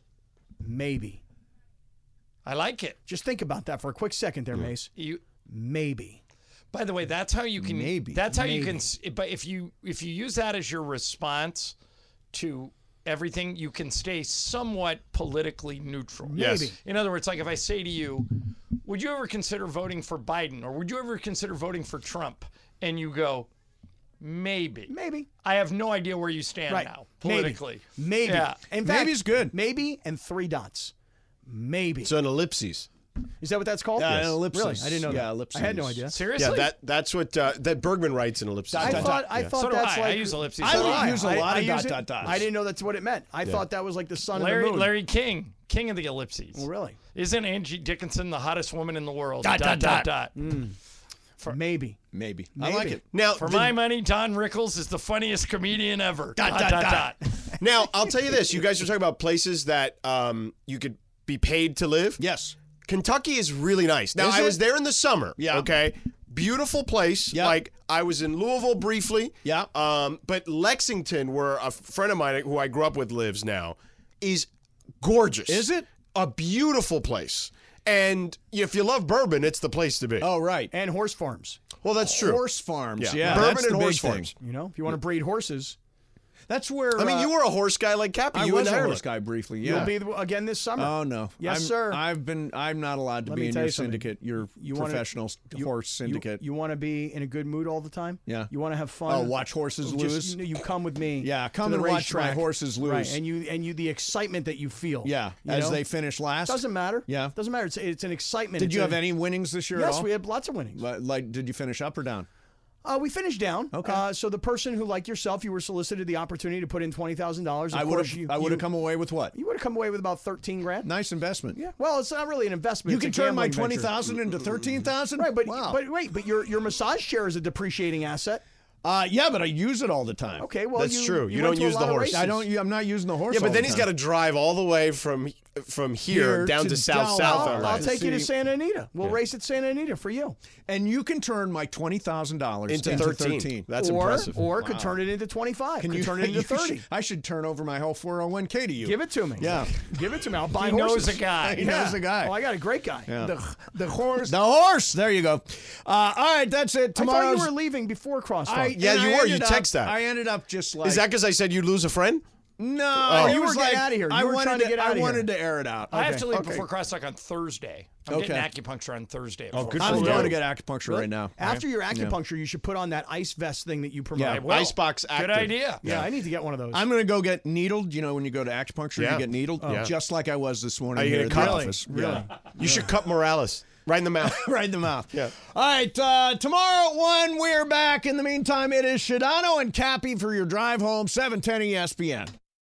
Maybe. I like it. Just think about that for a quick second there, Mace. You. Maybe. By the way, that's how you can. Maybe. That's how you Maybe. can. s- But if you if you use that as your response to everything, you can stay somewhat politically neutral. Yes. Maybe. In other words, like if I say to you, "Would you ever consider voting for Biden, or would you ever consider voting for Trump?" and you go, "Maybe." Maybe. I have no idea where you stand Right. now Maybe. politically. Maybe. Yeah. In fact, Maybe's good. Maybe and three dots. Maybe. It's an ellipses. Is that what that's called? Yeah, Yes. an ellipsis. Really? I didn't know Yeah, that. ellipses. I had no idea. Seriously? Yeah, that that's what uh, that Bergman writes in ellipses. I dot, thought dot. I Yeah. thought So do that's I. like I use ellipses. I So do use a I- lot I of use dot, it. dot, dots. I didn't know that's what it meant. I thought that was like the sun Larry and the moon. Larry King, king of the ellipses. Oh, really? Isn't Angie Dickinson the hottest woman in the world? Dot, dot, dot, dot. For maybe. Maybe. I Maybe. like it. Now, For the- my money, Don Rickles is the funniest comedian ever. Dot, dot, dot. now I'll tell you this: you guys are talking about places that um, you could be paid to live. Yes. Kentucky is really nice. Now Is I it? was there in the summer. Yeah. Okay. Beautiful place. Yeah. Like I was in Louisville briefly. Yeah. Um, but Lexington, where a friend of mine who I grew up with lives now, is gorgeous. Is it? A beautiful place. And if you love bourbon, it's the place to be. Oh, right. And horse farms. Well, that's true. Horse farms. Yeah. Yeah. Bourbon that's and the big horse thing. farms. You know, if you want to breed horses. That's where. I mean, uh, you were a horse guy like Cappy. I you was in a Ireland. horse guy briefly. Yeah. You'll be the, again this summer. Oh no. Yes, I'm, sir. I've been. I'm not allowed to Let be me in tell your you something. syndicate. Your You wanna- professional you- horse you- syndicate. You, want to be in a good mood all the time? Yeah. You want to have fun? Oh, watch horses Just, lose? You, know, you come with me. Yeah, come to the and watch my racetrack. horses lose. Right, and you and you the excitement that you feel. Yeah, you as know? they finish last. Doesn't matter. Yeah. Doesn't matter. It's, it's an excitement. Did It's you a- have any winnings this year? Yes, at all? we had lots of winnings. Like, like, did you finish up or down? Uh, we finished down. Okay. Uh, so the person who, like yourself, you were solicited the opportunity to put in twenty thousand dollars. I would have. I would have come away with what? You would have come away with about thirteen grand. Nice investment. Yeah. Well, it's not really an investment. You it's can a turn my gambling twenty venture. thousand into thirteen thousand. Right, but wow. but wait, but your your massage chair is a depreciating asset. Uh, yeah, but I use it all the time. Okay, well, That's you, true. You, You went don't to a use lot the of horse. races. I don't. I'm not using the horse. Yeah, but all then the he's time. got to drive all the way from from here, Here down to to, south down- south. I'll- L A. I'll take you to See- Santa Anita. We'll Yeah. race at Santa Anita for you. And you can turn my twenty thousand dollars Into into thirteen. thirteen. That's or, impressive. Or could turn it into twenty-five. Can could you turn it into you should- thirty. I should turn over my whole four oh one k to you. Give it to me. Yeah. Give it to me. I'll buy He knows horses. a guy. He Yeah. knows a guy. Oh, I got a great guy. Yeah. The, the horse. The horse. There you go. Uh, all right, that's it. I thought Tomorrow's. you were leaving before crosstalk. I- Yeah, and you I were. You ended up- text that. I ended up just like. Is that because I said you'd lose a friend? No, Oh. it You were was getting like, outta here. You I were wanted trying to get I outta here. wanted to air it out. I have Okay. to leave Okay. before crosstalk on Thursday. I'm Okay. getting acupuncture on Thursday. Oh, before good for I'm crosstalk. you. going to get acupuncture Really? right now. After your Yeah. acupuncture, you should put on that ice vest thing that you promote. Yeah. I will. Icebox Good Active. idea. Yeah, I need to get one of those. I'm going to go get needled. You know, when you go to acupuncture, Yeah. you get needled, Yeah. just like I was this morning Are you here gonna at the cut? office. Really? Yeah. You should cut Morales right in the mouth. right in the mouth. Yeah. All right. Uh, tomorrow at one, we're back. In the meantime, it is Shadano and Cappy for your drive home, seven ten E S P N.